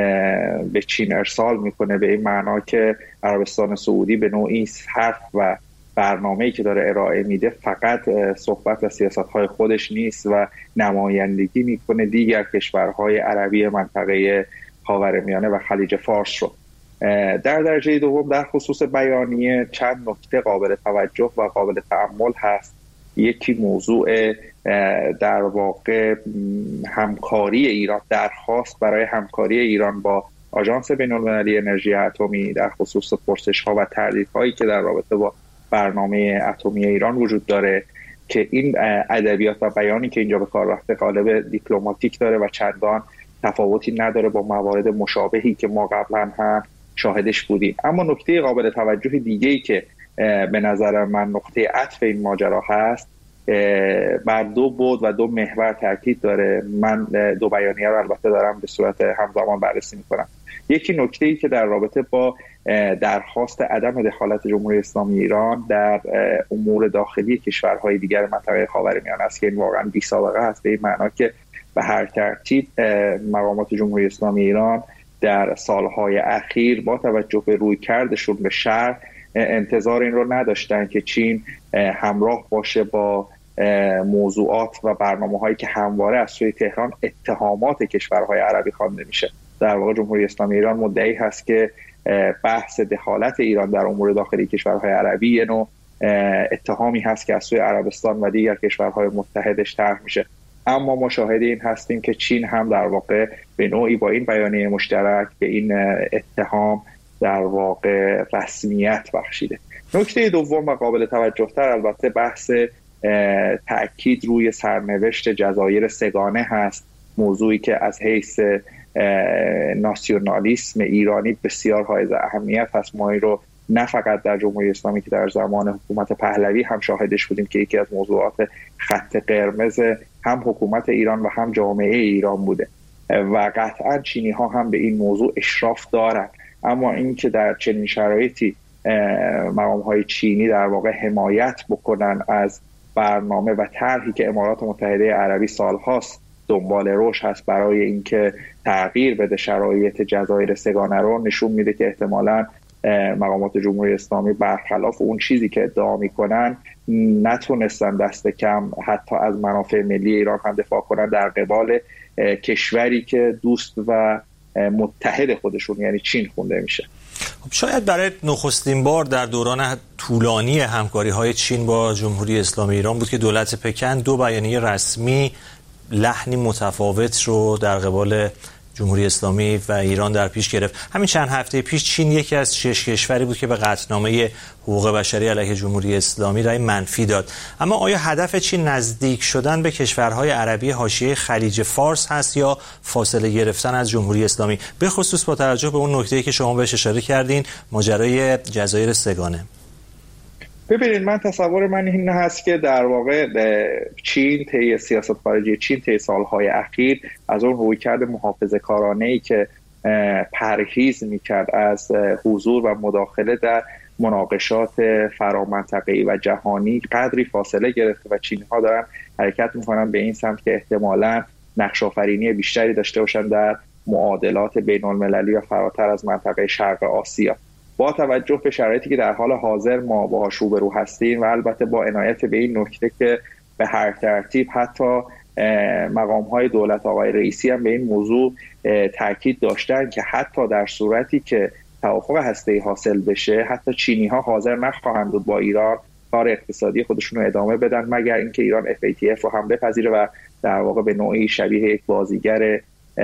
به چین ارسال میکنه، به این معنا که عربستان سعودی به نوعی حرف و برنامه‌ای که داره ارائه میده فقط صحبت و سیاست‌های خودش نیست و نمایندگی میکنه دیگر کشورهای عربی منطقه خاورمیانه و خلیج فارس رو. در درجه دوم در خصوص بیانیه چند نکته قابل توجه و قابل تأمل هست. یکی موضوع در واقع همکاری ایران، درخواست برای همکاری ایران با آژانس بین‌المللی انرژی اتمی در خصوص پرسش‌ها و تردیدهایی که در رابطه با برنامه اتمی ایران وجود داره که این ادبیات و بیانی که اینجا به کار رفته قالب دیپلماتیک داره و چندان تفاوتی نداره با موارد مشابهی که ما قبلا هم شاهدش بودیم. اما نکته قابل توجه دیگه‌ای که به نظر من نقطه عطف این ماجرا هست بر دو بعد و دو محور تاکید داره. من دو بیانیه رو البته دارم به صورت همزمان بررسی میکنم. یکی نکته‌ای که در رابطه با درخواست عدم دخالت جمهوری اسلامی ایران در امور داخلی کشورهای دیگر منطقه خاورمیانه است که این واقعا بی‌سابقه است، به این معنا که به هر ترتیب مقامات جمهوری اسلامی ایران در سالهای اخیر با توجه به رویکردشون به شهر انتظار این رو نداشتن که چین همراه باشه با موضوعات و برنامه‌هایی که همواره از سوی تهران اتهامات کشورهای عربی خوانده میشه. در واقع جمهوری اسلامی ایران مدعی هست که بحث دخالت ایران در امور داخلی کشورهای عربی یه نوع اتهامی هست که از سوی عربستان و دیگر کشورهای متحدش طرح میشه. اما ما شاهد این هستیم که چین هم در واقع به نوعی با این بیانیه مشترک به این اتهام در واقع رسمیت بخشیده. نکته دوم و قابل توجه‌تر البته بحث تأکید روی سرنوشت جزایر سگانه هست، موضوعی که از حیث ناسیونالیسم ایرانی بسیار حائز اهمیت هست. ما این رو نه فقط در جمهوری اسلامی که در زمان حکومت پهلوی هم شاهدش بودیم که یکی از موضوعات خط قرمز هم حکومت ایران و هم جامعه ایران بوده و قطعا چینی ها هم به این موضوع اشراف دارن. اما این که در چنین شرایطی مقام های چینی در واقع حمایت بکنن از برنامه و طرحی که امارات متحده عربی سالهاست دنبال روش هست برای اینکه تغییر بده شرایط جزایر سگانه رو، نشون میده که احتمالاً مقامات جمهوری اسلامی برخلاف اون چیزی که ادعا میکنن نتونستن دست کم حتی از منافع ملی ایران هم دفاع کنن در قبال کشوری که دوست و متحد خودشون یعنی چین خونده میشه. شاید برای نخستین بار در دوران طولانی همکاری‌های چین با جمهوری اسلامی ایران بود که دولت پکن دو بیانیه رسمی لحنی متفاوت رو در قبال جمهوری اسلامی و ایران در پیش گرفت. همین چند هفته پیش چین یکی از 6 کشوری بود که به قطعنامه حقوق بشری علیه جمهوری اسلامی رأی منفی داد. اما آیا هدف چین نزدیک شدن به کشورهای عربی حاشیه خلیج فارس هست یا فاصله گرفتن از جمهوری اسلامی، به خصوص با توجه به اون نکته‌ای که شما بهش اشاره کردین، ماجرای جزایر سگانه؟ ببینید، من تصور من این هست که در واقع چین طی سیاست خارجی چین طی سالهای اخیر از اون رویکرد محافظه‌کارانه‌ای که پرهیز میکرد از حضور و مداخله در مناقشات فرامنطقه‌ای و جهانی قدری فاصله گرفته و چینی‌ها دارن حرکت میکنن به این سمت که احتمالاً نقش آفرینی بیشتری داشته باشن در معادلات بین‌المللی و فراتر از منطقه شرق آسیا. با توجه به شرایطی که در حال حاضر ما باهاش روبرو هستیم و البته با عنایت به این نکته که به هر ترتیب حتی مقام‌های دولت آقای رئیسی هم به این موضوع تاکید داشتن که حتی در صورتی که توافق هسته‌ای حاصل بشه حتی چینی‌ها حاضر نخواهند بود با ایران کار اقتصادی خودشون رو ادامه بدن مگر اینکه ایران FATF رو هم بپذیره و در واقع به نوعی شبیه یک بازیگر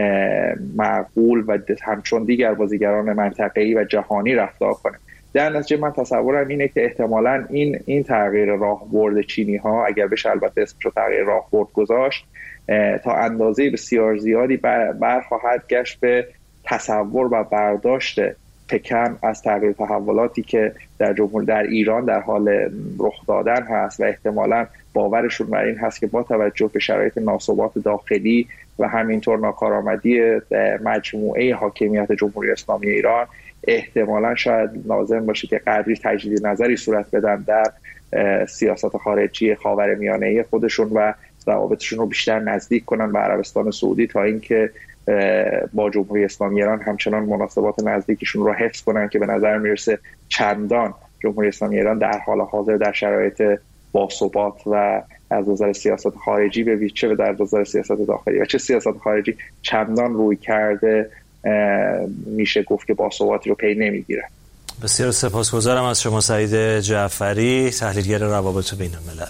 معقول و همچون دیگر بازیگران منطقه‌ای و جهانی رفتار کنه. در نتیجه من تصورم اینه که احتمالاً این تغییر راهبرد چینی‌ها، اگر بشه البته اسمش رو تغییر راهبرد گذاشت، تا اندازه بسیار زیادی برخواهد گشت به تصور و برداشت پکن از تغییر تحولاتی که در ایران در حال رخ دادن هست و احتمالاً باورشون بر این هست که با توجه به شرایط ناثبات داخلی و همینطور ناکارآمدی مجموعه حاکمیت جمهوری اسلامی ایران احتمالاً شاید لازم باشه که قدری تجدید نظری صورت بدن در سیاست خارجی خاورمیانه خودشون و روابطشون رو بیشتر نزدیک کنن به عربستان سعودی تا اینکه با جمهوری اسلامی ایران همچنان مناسبات نزدیکشون رو حفظ کنن که به نظر میرسه چندان جمهوری اسلامی ایران در حال حاضر در شرایط باثبات و از نظر سیاست خارجی به چه در نظر سیاست داخلی و چه سیاست خارجی چندان روی کرده میشه گفت که باثباتی رو پی نمیگیره. بسیار سپاسگزارم از شما سعید جعفری، تحلیلگر روابط بین الملل.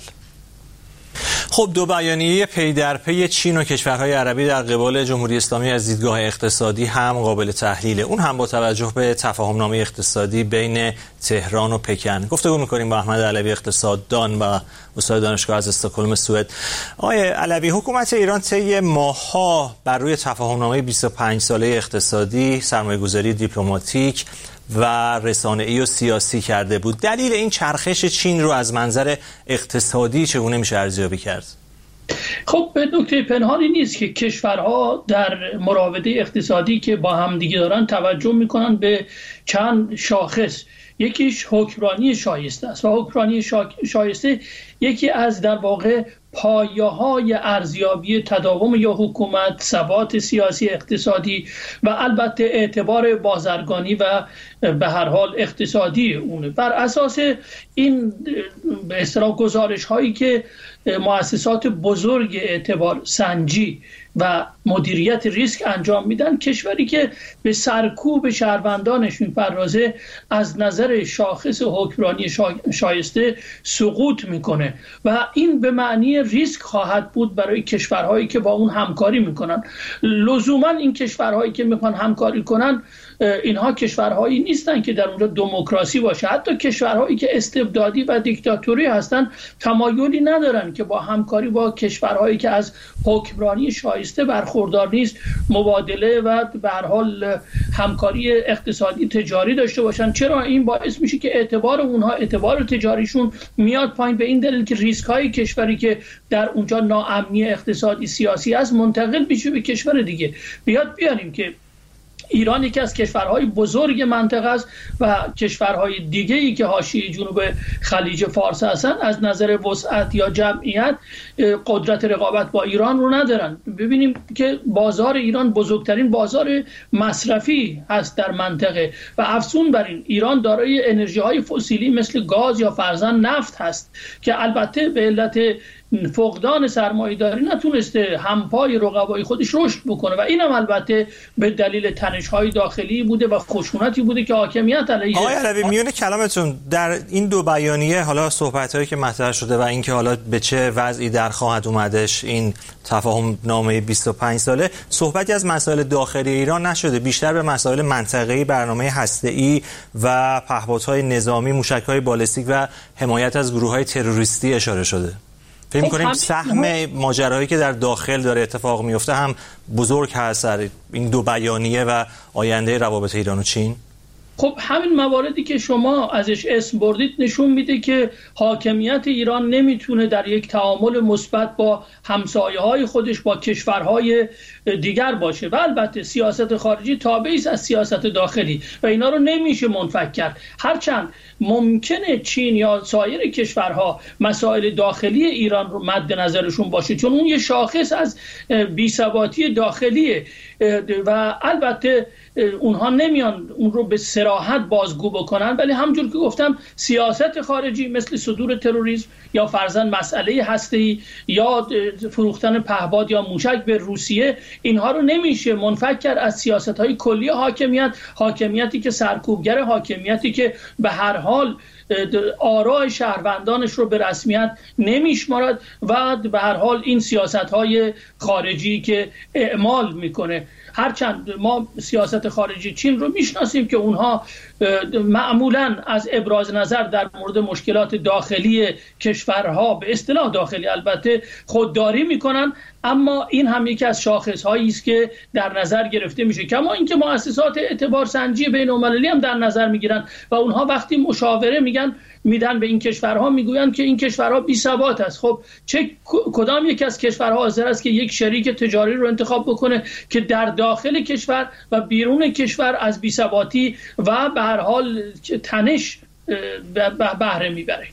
خب دو بیانیه پی در پی چین و کشورهای عربی در قبال جمهوری اسلامی از دیدگاه اقتصادی هم قابل تحلیله، اون هم با توجه به تفاهمنامه اقتصادی بین تهران و پکن. گفتگو می‌کنیم با احمد علوی، اقتصاددان و استاد دانشگاه از استکهلم سوئد. آقای علوی، حکومت ایران طی ماه‌ها بر روی تفاهمنامه 25 ساله اقتصادی سرمایه‌گذاری دیپلماتیک و رسانه‌ای و سیاسی کرده بود. دلیل این چرخش چین رو از منظر اقتصادی چگونه میشه ارزیابی کرد؟ خب به نکته پنهانی نیست که کشورها در مراوده اقتصادی که با هم دیگه دارن توجه میکنن به چند شاخص. یکیش حکمرانی شایسته است و حکمرانی شایسته یکی از در واقع پایه‌های ارزیابی تداوم یا حکومت، ثبات سیاسی اقتصادی و البته اعتبار بازرگانی و به هر حال اقتصادی اونه. بر اساس این به اصطلاح گزارش هایی که مؤسسات بزرگ اعتبار سنجی و مدیریت ریسک انجام میدن، کشوری که به سرکوب شهروندانش میپردازه از نظر شاخص حکمرانی شایسته سقوط میکنه و این به معنی ریسک خواهد بود برای کشورهایی که با اون همکاری میکنن. لزوما این کشورهایی که میخوان همکاری کنن اینها کشورهایی نیستن که در اونجا دموکراسی باشه. حتی کشورهایی که استبدادی و دیکتاتوری هستن تمایلی ندارن که با همکاری با کشورهایی که از حکمرانی شایسته برخوردار نیست مبادله و به هر حال همکاری اقتصادی تجاری داشته باشن. چرا؟ این باعث میشه که اعتبار اونها، اعتبار تجاریشون میاد پایین، به این دلیل که ریسک های کشوری که در اونجا ناامنی اقتصادی سیاسی است منتقل میشه به کشور دیگه. بیاریم که ایران یکی از کشورهای بزرگ منطقه است و کشورهای دیگه‌ای که حاشیه جنوب خلیج فارس هستن از نظر وسعت یا جمعیت قدرت رقابت با ایران رو ندارن. ببینیم که بازار ایران بزرگترین بازار مصرفی هست در منطقه و افزون بر این ایران دارای انرژی‌های فسیلی مثل گاز یا فرضاً نفت هست که البته به علت فقدان سرمایه‌داری نتونسته همپای رقبای خودش رشد بکنه و اینم البته به دلیل تنش‌های داخلی بوده و خشونتی بوده که حاکمیت علیه. آقای علوی، میون کلامتون در این دو بیانیه حالا صحبت‌هایی که مطرح شده و اینکه حالا به چه وضعی در خواهد اومدش این تفاهم نامه 25 ساله، صحبتی از مسائل داخلی ایران نشده، بیشتر به مسائل منطقه‌ای، برنامه هسته‌ای و پهپادهای نظامی، موشک‌های بالستیک و حمایت از گروه‌های تروریستی اشاره شده. فکر می‌کنیم سهم ماجراهایی که در داخل داره اتفاق میفته هم بزرگ هست در این دو بیانیه و آینده روابط ایران و چین؟ خب همین مواردی که شما ازش اسم بردید نشون میده که حاکمیت ایران نمیتونه در یک تعامل مثبت با همسایه‌های خودش، با کشورهای دیگر باشه و البته سیاست خارجی تابعی است از سیاست داخلی و اینا رو نمیشه منفک کرد. هرچند ممکنه چین یا سایر کشورها مسائل داخلی ایران رو مد نظرشون باشه، چون اون یه شاخص از بی‌ثباتی داخلیه و البته اونها نمیان اون رو به صراحت بازگو بکنن، ولی همونجور که گفتم سیاست خارجی مثل صدور تروریسم یا فرضاً مسئله هسته‌ای یا فروختن پهپاد یا موشک به روسیه، اینها رو نمیشه منفک کرد از سیاست‌های کلی حاکمیتی که سرکوبگر، حاکمیتی که به هر حال آراء شهروندانش رو به رسمیت نمیشمارد و به هر حال این سیاست‌های خارجی که اعمال میکنه. هرچند ما سیاست خارجی چین رو میشناسیم که اونها معمولاً از ابراز نظر در مورد مشکلات داخلی کشورها، به اصطلاح داخلی البته، خودداری میکنن، اما این هم یکی از شاخص‌هایی است که در نظر گرفته میشه. کما اینکه مؤسسات اعتبارسنجی بین‌المللی هم در نظر میگیرن و اونها وقتی مشاوره میدن به این کشورها میگویند که این کشورها بی‌ثبات است. خب کدام یک از کشورها حاضر است که یک شریک تجاری رو انتخاب بکنه که در داخل کشور و بیرون کشور از بی‌ثباتی و به هر حال تنش بهره میبره؟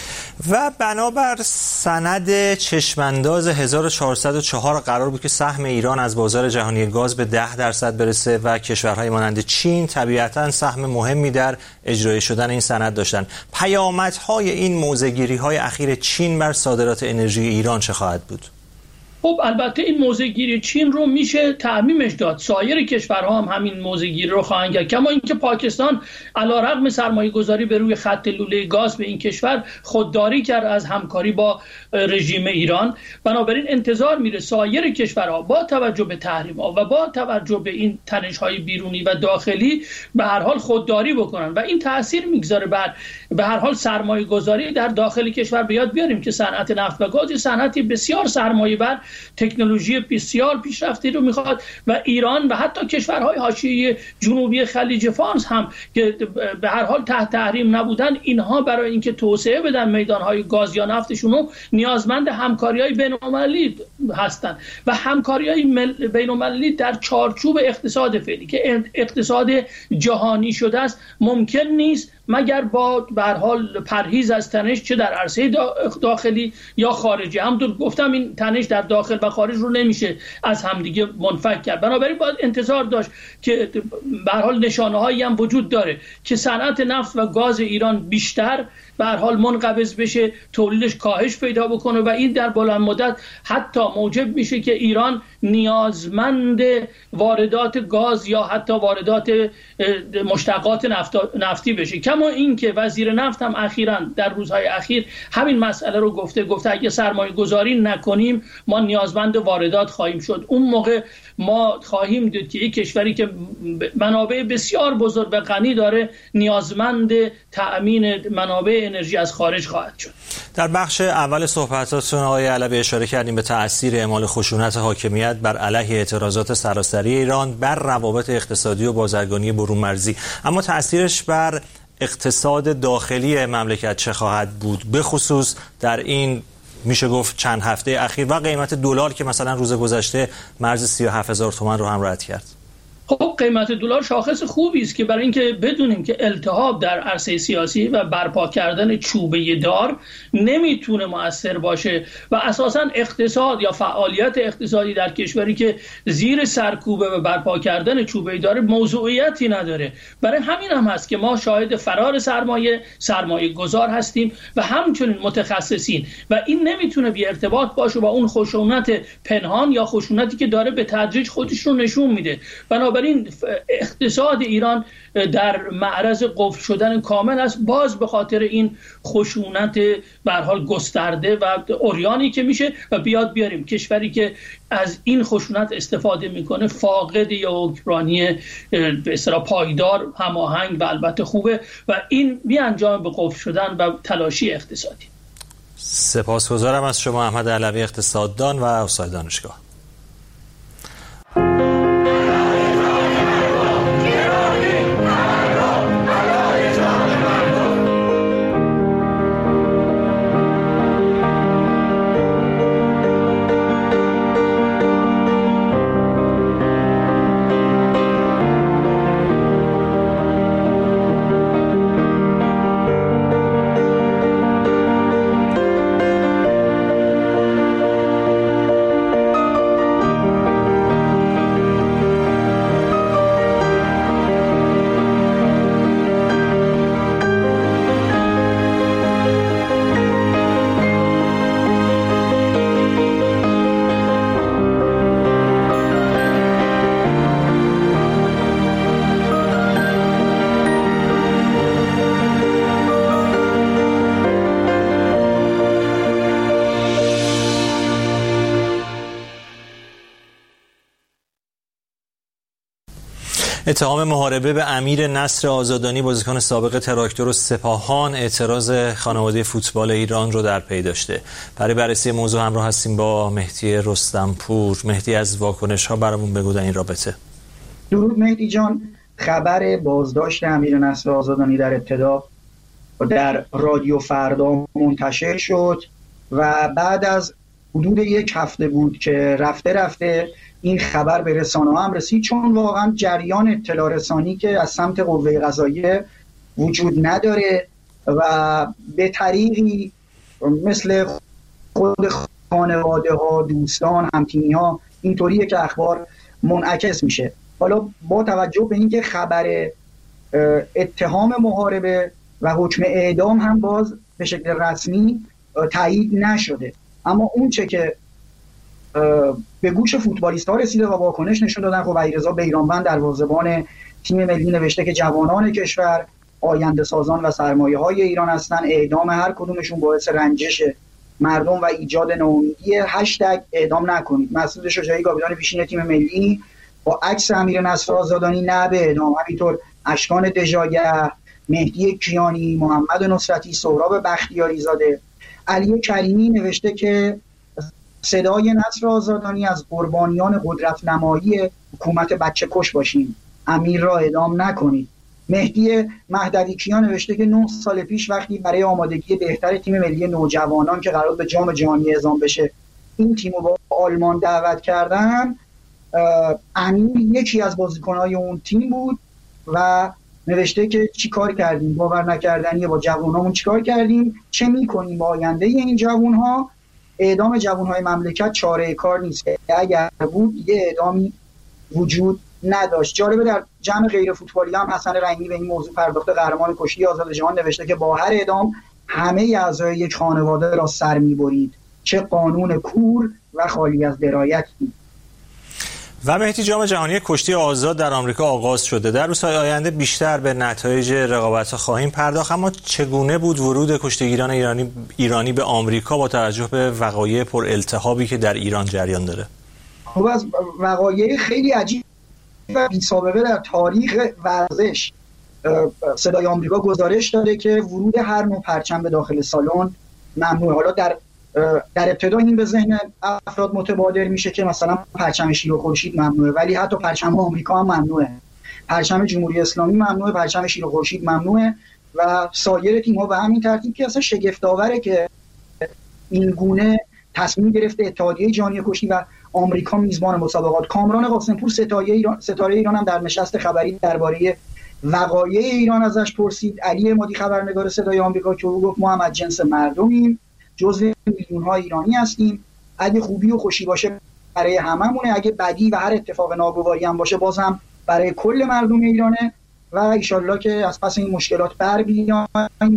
و بنابر سند چشمانداز 1404 قرار بود که سهم ایران از بازار جهانی گاز به 10% برسه و کشورهای مانند چین طبیعتاً سهم مهمی در اجرای شدن این سند داشتن. پیامدهای این موضع‌گیری‌های اخیر چین بر صادرات انرژی ایران چه خواهد بود؟ خب البته این موضع‌گیری چین رو میشه تعمیمش داد. سایر کشورها هم همین موضع‌گیری رو خواهند کرد. کما اینکه پاکستان علیرغم سرمایه‌گذاری به روی خط لوله گاز به این کشور خودداری کرد از همکاری با رژیم ایران. بنابراین انتظار میره سایر کشورها با توجه به تحریم‌ها و با توجه به این تنش‌های بیرونی و داخلی به هر حال خودداری بکنن و این تأثیر میگذاره بر به هر حال سرمایه‌گذاری در داخل کشور. بیاد بیاریم که صنعت نفت و گاز صنعتی بسیار سرمایه‌بر، تکنولوژی بسیار پیشرفته رو میخواد و ایران و حتی کشورهای حاشیه جنوبی خلیج فارس هم که به هر حال تحت تحریم نبودن، اینها برای اینکه توسعه بدن میدانهای گاز یا نفتشون رو نیازمند همکاری‌های بین‌المللی هستند و همکاری‌های بین‌المللی در چارچوب اقتصاد فعلی که اقتصاد جهانی شده است ممکن نیست مگر با به هر حال پرهیز از تنش، چه در عرصه داخلی یا خارجی. همونطور گفتم این تنش در داخل و خارج رو نمیشه از همدیگه منفک کرد. بنابراین باید انتظار داشت که به هر حال نشانه‌هایی هم وجود داره که صنعت نفت و گاز ایران بیشتر به هر حال منقبض بشه، تولیدش کاهش پیدا بکنه و این در بلند مدت حتی موجب میشه که ایران نیازمند واردات گاز یا حتی واردات مشتقات نفتی بشه. کما اینکه وزیر نفت هم اخیراً در روزهای اخیر همین مسئله رو گفته اگه سرمایه گذاری نکنیم ما نیازمند واردات خواهیم شد. اون موقع ما خواهیم دید که یک کشوری که منابع بسیار بزرگ و غنی داره نیازمند تأمین منابع انرژی از خارج خواهد شد. در بخش اول صحبتاتون آقای علوی اشاره کردیم به تأثیر اعمال خشونت حاکمیت بر علیه اعتراضات سراسری ایران بر روابط اقتصادی و بازرگانی برون مرزی، اما تأثیرش بر اقتصاد داخلی مملکت چه خواهد بود، به خصوص در این میشه گفت چند هفته اخیر و قیمت دلار که مثلا روز گذشته مرز 37,000 تومان رو هم رد کرد؟ خب قیمت دلار شاخص خوبی است که برای اینکه بدونیم که التهاب در عرصه سیاسی و برپا کردن چوبه دار نمیتونه مؤثر باشه و اساساً اقتصاد یا فعالیت اقتصادی در کشوری که زیر سرکوبه و برپا کردن چوبه دار موضوعیتی نداره. برای همین هم هست که ما شاهد فرار سرمایه گذار هستیم و همچنین متخصصین و این نمیتونه بی ارتباط باشه با اون خشونت پنهان یا خشونتی که داره به تدریج خودش رو نشون میده. بنابراین اقتصاد ایران در معرض قفل شدن کامل است، باز به خاطر این خشونت به هر حال گسترده و عریانی که میشه و بیاریم کشوری که از این خشونت استفاده میکنه فاقد یا حکمرانی به اصطلاح پایدار، هماهنگ و البته خوبه و این میانجام به قفل شدن و تلاشی اقتصادی. سپاسگزارم از شما احمد علوی، اقتصاددان و استاد دانشگاه. اتهام محاربه به امیر نصر آزادانی بازیکن سابق تراکتور و سپاهان اعتراض خانواده فوتبال ایران رو در پی داشته. برای بررسی موضوع همراه هستیم با مهدی رستمپور. مهدی، از واکنش‌ها برامون بگو در این رابطه. درود مهدی جان. خبر بازداشت امیر نصر آزادانی در ابتدا در رادیو فردا منتشر شد و بعد از حدود یک هفته بود که رفته رفته این خبر به رسانه‌ها هم رسید، چون واقعا جریان اطلاع رسانی که از سمت قوه قضاییه وجود نداره و به طریقی مثل خود خانواده ها، دوستان، همتیمی ها اینطوریه که اخبار منعکس میشه. حالا با توجه به اینکه خبر اتهام محاربه و حکم اعدام هم باز به شکل رسمی تایید نشده، اما اون چه که به گوش فوتبالیست ها رسیده و واکنش نشون دادن، خب علیرضا بیرانوند دروازه‌بان تیم ملی نوشته که جوانان کشور آینده سازان و سرمایه های ایران هستن، اعدام هر کدومشون باعث رنجش مردم و ایجاد ناامیدی، هشتگ اعدام نکنید. مسعود شجاعی کاپیتان پیشین تیم ملی با عکس امیر نصر آزادانی نه به اعدام، همینطور اشکان دژایه، مهدی کیانی، محمد نصرتی، سهراب بختیاری زاده، علی کریمی نوشته که صدای نصر آزادانی از قربانیان قدرت نمایی حکومت بچه کش باشیم، امیر را اعدام نکنید. مهدی مهدوی کیان نوشته که 9 سال پیش وقتی برای آمادگی بهتر تیم ملی نوجوانان که قرار به جام جهانی اعزام بشه این تیمو با آلمان دعوت کردن، امیر یکی از بازیکن‌های اون تیم بود و نوشته که چی کار کردیم، باور نکردنیه، با جوانامون چی کار کردیم، چه میکنیم با آینده این جوانها. اعدام جوانهای مملکت چاره کار نیست، اگر بود یه اعدامی وجود نداشت. جالبه در جمع غیر فوتبالی هم حسن رحیمی به این موضوع پرداخته. قهرمان کشتی آزاد جهان نوشته که با هر اعدام همه اعضای یک خانواده را سر میبرید، چه قانون کور و خالی از درایتی. و مهدی، جام جهانی کشتی آزاد در آمریکا آغاز شده. در روزهای آینده بیشتر به نتایج رقابت‌ها خواهیم پرداخت، اما چگونه بود ورود کشتیگیران ایرانی به آمریکا با توجه به وقایع پر التهابی که در ایران جریان داره؟ خب از وقایع خیلی عجیب و بی‌سابقه در تاریخ ورزش صدای آمریکا گزارش داده که ورود هر نوع پرچم به داخل سالن ممنوعه. حالا در ابتدا این به ذهن افراد متبادر میشه که مثلا پرچم شیر و خورشید ممنوعه، ولی حتی پرچم آمریکا هم ممنوعه، پرچم جمهوری اسلامی ممنوعه، پرچم شیر و خورشید ممنوعه و سایر تیم‌ها به همین ترتیب، که اصلا شگفت‌آوره که این گونه تصمیم گرفته اتحادیه جهانی کشتی و آمریکا میزبان مسابقات. کامران قاسمپور ستاره ایران هم در نشست خبری درباره وقایع ایران ازش پرسید. علی عمادی خبرنگار صدای آمریکا که او گفت ما هم از جنس مردمیم، جزو میلیون‌ها ایرانی هستیم، اگه خوبی و خوشی باشه برای هممونه، اگه بدی و هر اتفاق ناگواری هم باشه باز هم برای کل مردم ایرانه و ایشالله که از پس این مشکلات بر بیایم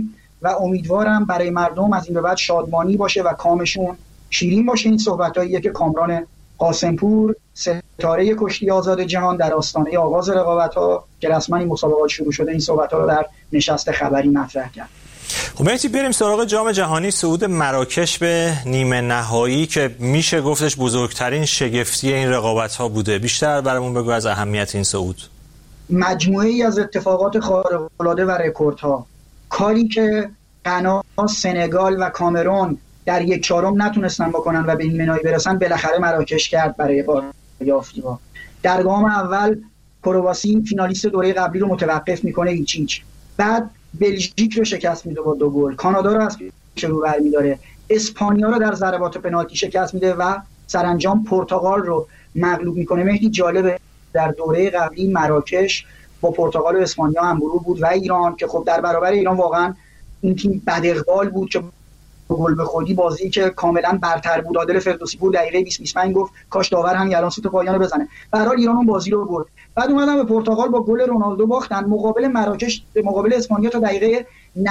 و امیدوارم برای مردم از این به بعد شادمانی باشه و کامشون شیرین باشه. این صحبتاییه که کامران قاسمپور ستاره کشتی آزاد جهان در آستانه آغاز رقابت‌ها که رسما این مسابقات شروع شده این صحبت‌ها رو در نشست خبری مطرح کرد. خب مهدی، بریم سراغ جام جهانی. صعود مراکش به نیمه نهایی که میشه گفتش بزرگترین شگفتی این رقابت‌ها بوده، بیشتر برامون بگو از اهمیت این صعود. مجموعه‌ای از اتفاقات خارق‌العاده و رکوردها، کاری که غنا، سنگال و کامرون در 1/4 نتونستن بکنن و به نیمه نهایی برسن، بالاخره مراکش کرد برای یافتی با. در گام اول کرواسی فینالیست دوره قبلی رو متوقف میکنه هیچ، بعد بلژیک رو شکست میده با 2 گل، کانادا رو از پیش رو برمی‌داره، اسپانیا رو در ضربات پنالتی شکست میده و سرانجام پرتغال رو مغلوب میکنه. مهدی جالبه در دوره قبلی مراکش با پرتغال و اسپانیا همگرو بود و ایران که خب در برابر ایران واقعا این تیم بد اقبال بود که گل به خودی بازی که کاملا برتر بود. عادل فردوسی بود دقیقه 20-25 گفت کاش داور همین الان سوت پایان بزنه. به هر حال ایران اون بازی رو برد. بعد اومدن به پرتغال با گل رونالدو باختن. مقابل مراکش مقابل اسپانیا تا دقیقه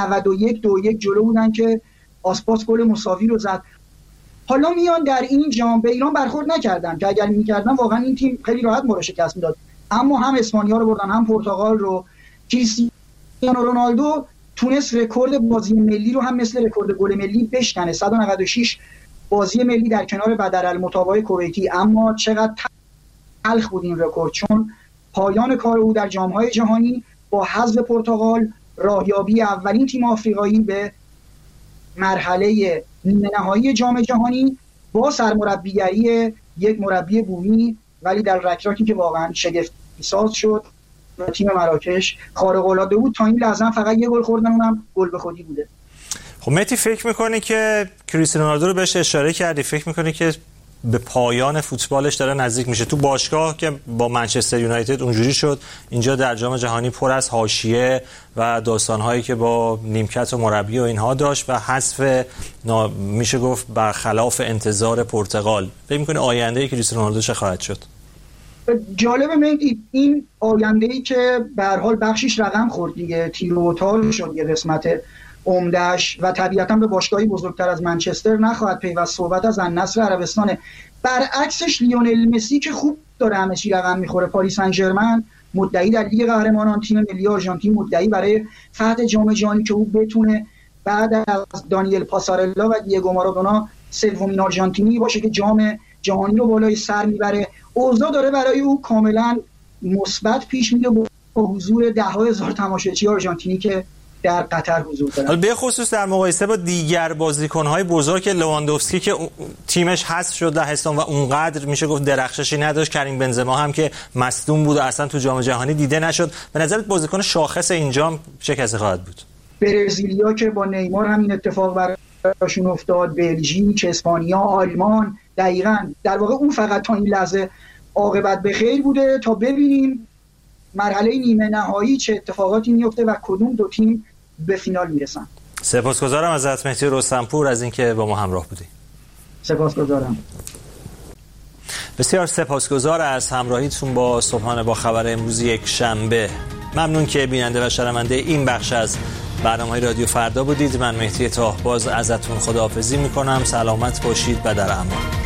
91 2-1 جلو بودن که آسپاس گل مساوی رو زد. حالا میان در این جام به ایران برخورد نکردن که اگر میکردن واقعا این تیم خیلی راحت ما رو شکست میداد، اما هم اسپانیا رو بردن هم پرتغال رو. کریستیانو رونالدو تونست رکورد بازی ملی رو هم مثل رکورد گل ملی بشکنه، 196 بازی ملی در کنار بدرالمطاوع کویتی. اما چقدر تلخ بود این رکورد، چون پایان کار او در جام‌های جهانی با حذف پرتغال، راهیابی اولین تیم آفریقایی به مرحله نیمه نهایی جام جهانی با سرمربیگری یک مربی بومی، ولی در رکراکی که واقعا شگفتی ساز شد و تیم مراکش خارق العاده بود. تا این لحظه فقط یه گل خوردن، اونم گل به خودی بوده. خب مهدی، فکر می‌کنی که کریستیانو رونالدو رو بهش اشاره کردی، فکر می‌کنی که به پایان فوتبالش داره نزدیک میشه؟ تو باشگاه که با منچستر یونایتد اونجوری شد، اینجا در جام جهانی پر از حاشیه و داستان‌هایی که با نیمکت و مربی و اینها داشت و حذف میشه گفت برخلاف انتظار پرتغال. فکر می‌کنی آینده کریستیانو رونالدو چه خواهد شد؟ جالبه مهدی، این آینده‌ای که به هر حال بخشش رقم خورد دیگه، تیر و تار شد یه قسمت عمده‌اش و طبیعتاً به باشگاهی بزرگتر از منچستر نخواهد پیوست. صحبت از النصر عربستان. برعکسش لیونل مسی که خوب داره همه چی رقم میخوره، پاریس سن ژرمن مدعی در لیگ قهرمانان، تیم ملی آرژانتین مدعی برای فتح جام جهانی که او بتونه بعد از دانیل پاسارلا و دیگو مارادونا سومین آرژانتینی باشه که جام جهانی رو بالای سر میبره. اوضاع داره برای او کاملا مثبت پیش میره با حضور ده‌ها هزار تماشاچی آرژانتینی که در قطر حضور دارن. حالا به خصوص در مقایسه با دیگر بازیکن‌های بزرگ، لواندوفسکی که تیمش حذف شد لهستان و اونقدر میشه گفت درخششی نداشت، کریم بنزما هم که مصدوم بود و اصلا تو جام جهانی دیده نشد، به نظرت بازیکن شاخص اینجا چه کسی خواهد بود؟ برزیلیا که با نیمار همین اتفاق براشون افتاد، بلژیک، اسپانیا، آلمان، دقیقاً در واقع اون فقط تا این لحظه عاقبت به خیر بوده تا ببینیم مرحله نیمه نهایی چه اتفاقاتی میفته و کدوم دو تیم به فینال میرسن. سپاسگزارم ازت مهدی رستمپور از اینکه با ما همراه بودی. سپاسگزارم. بسیار سپاسگزار از همراهیتون با صبحانه با خبر امروز یک شنبه. ممنون که بیننده و شنونده این بخش از برنامه‌های رادیو فردا بودید. من مهدی طاهباز ازتون خداحافظی میکنم. سلامت باشید و در امان.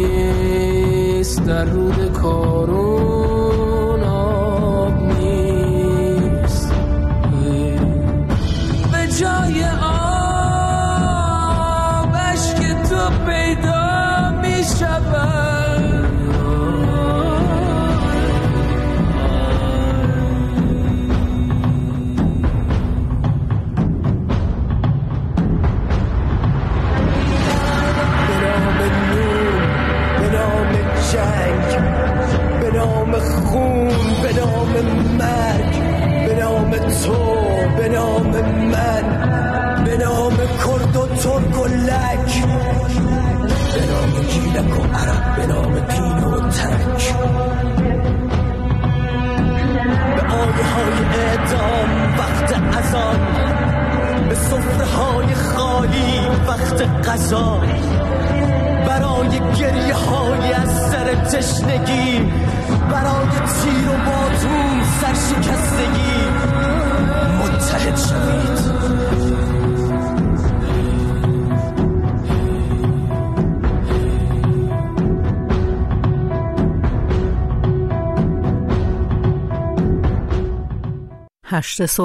در رود کارون آب نیست. نام من، به نام کرد و ترک و لک، به نام گیلک و عرب، به نام پین و ترک، به آیه های اعدام وقت اذان، به سفره های خالی وقت غذا، برای گریه های از سر تشنگی، برای تیر و باتون سرشکستگی متحد شوید. هشت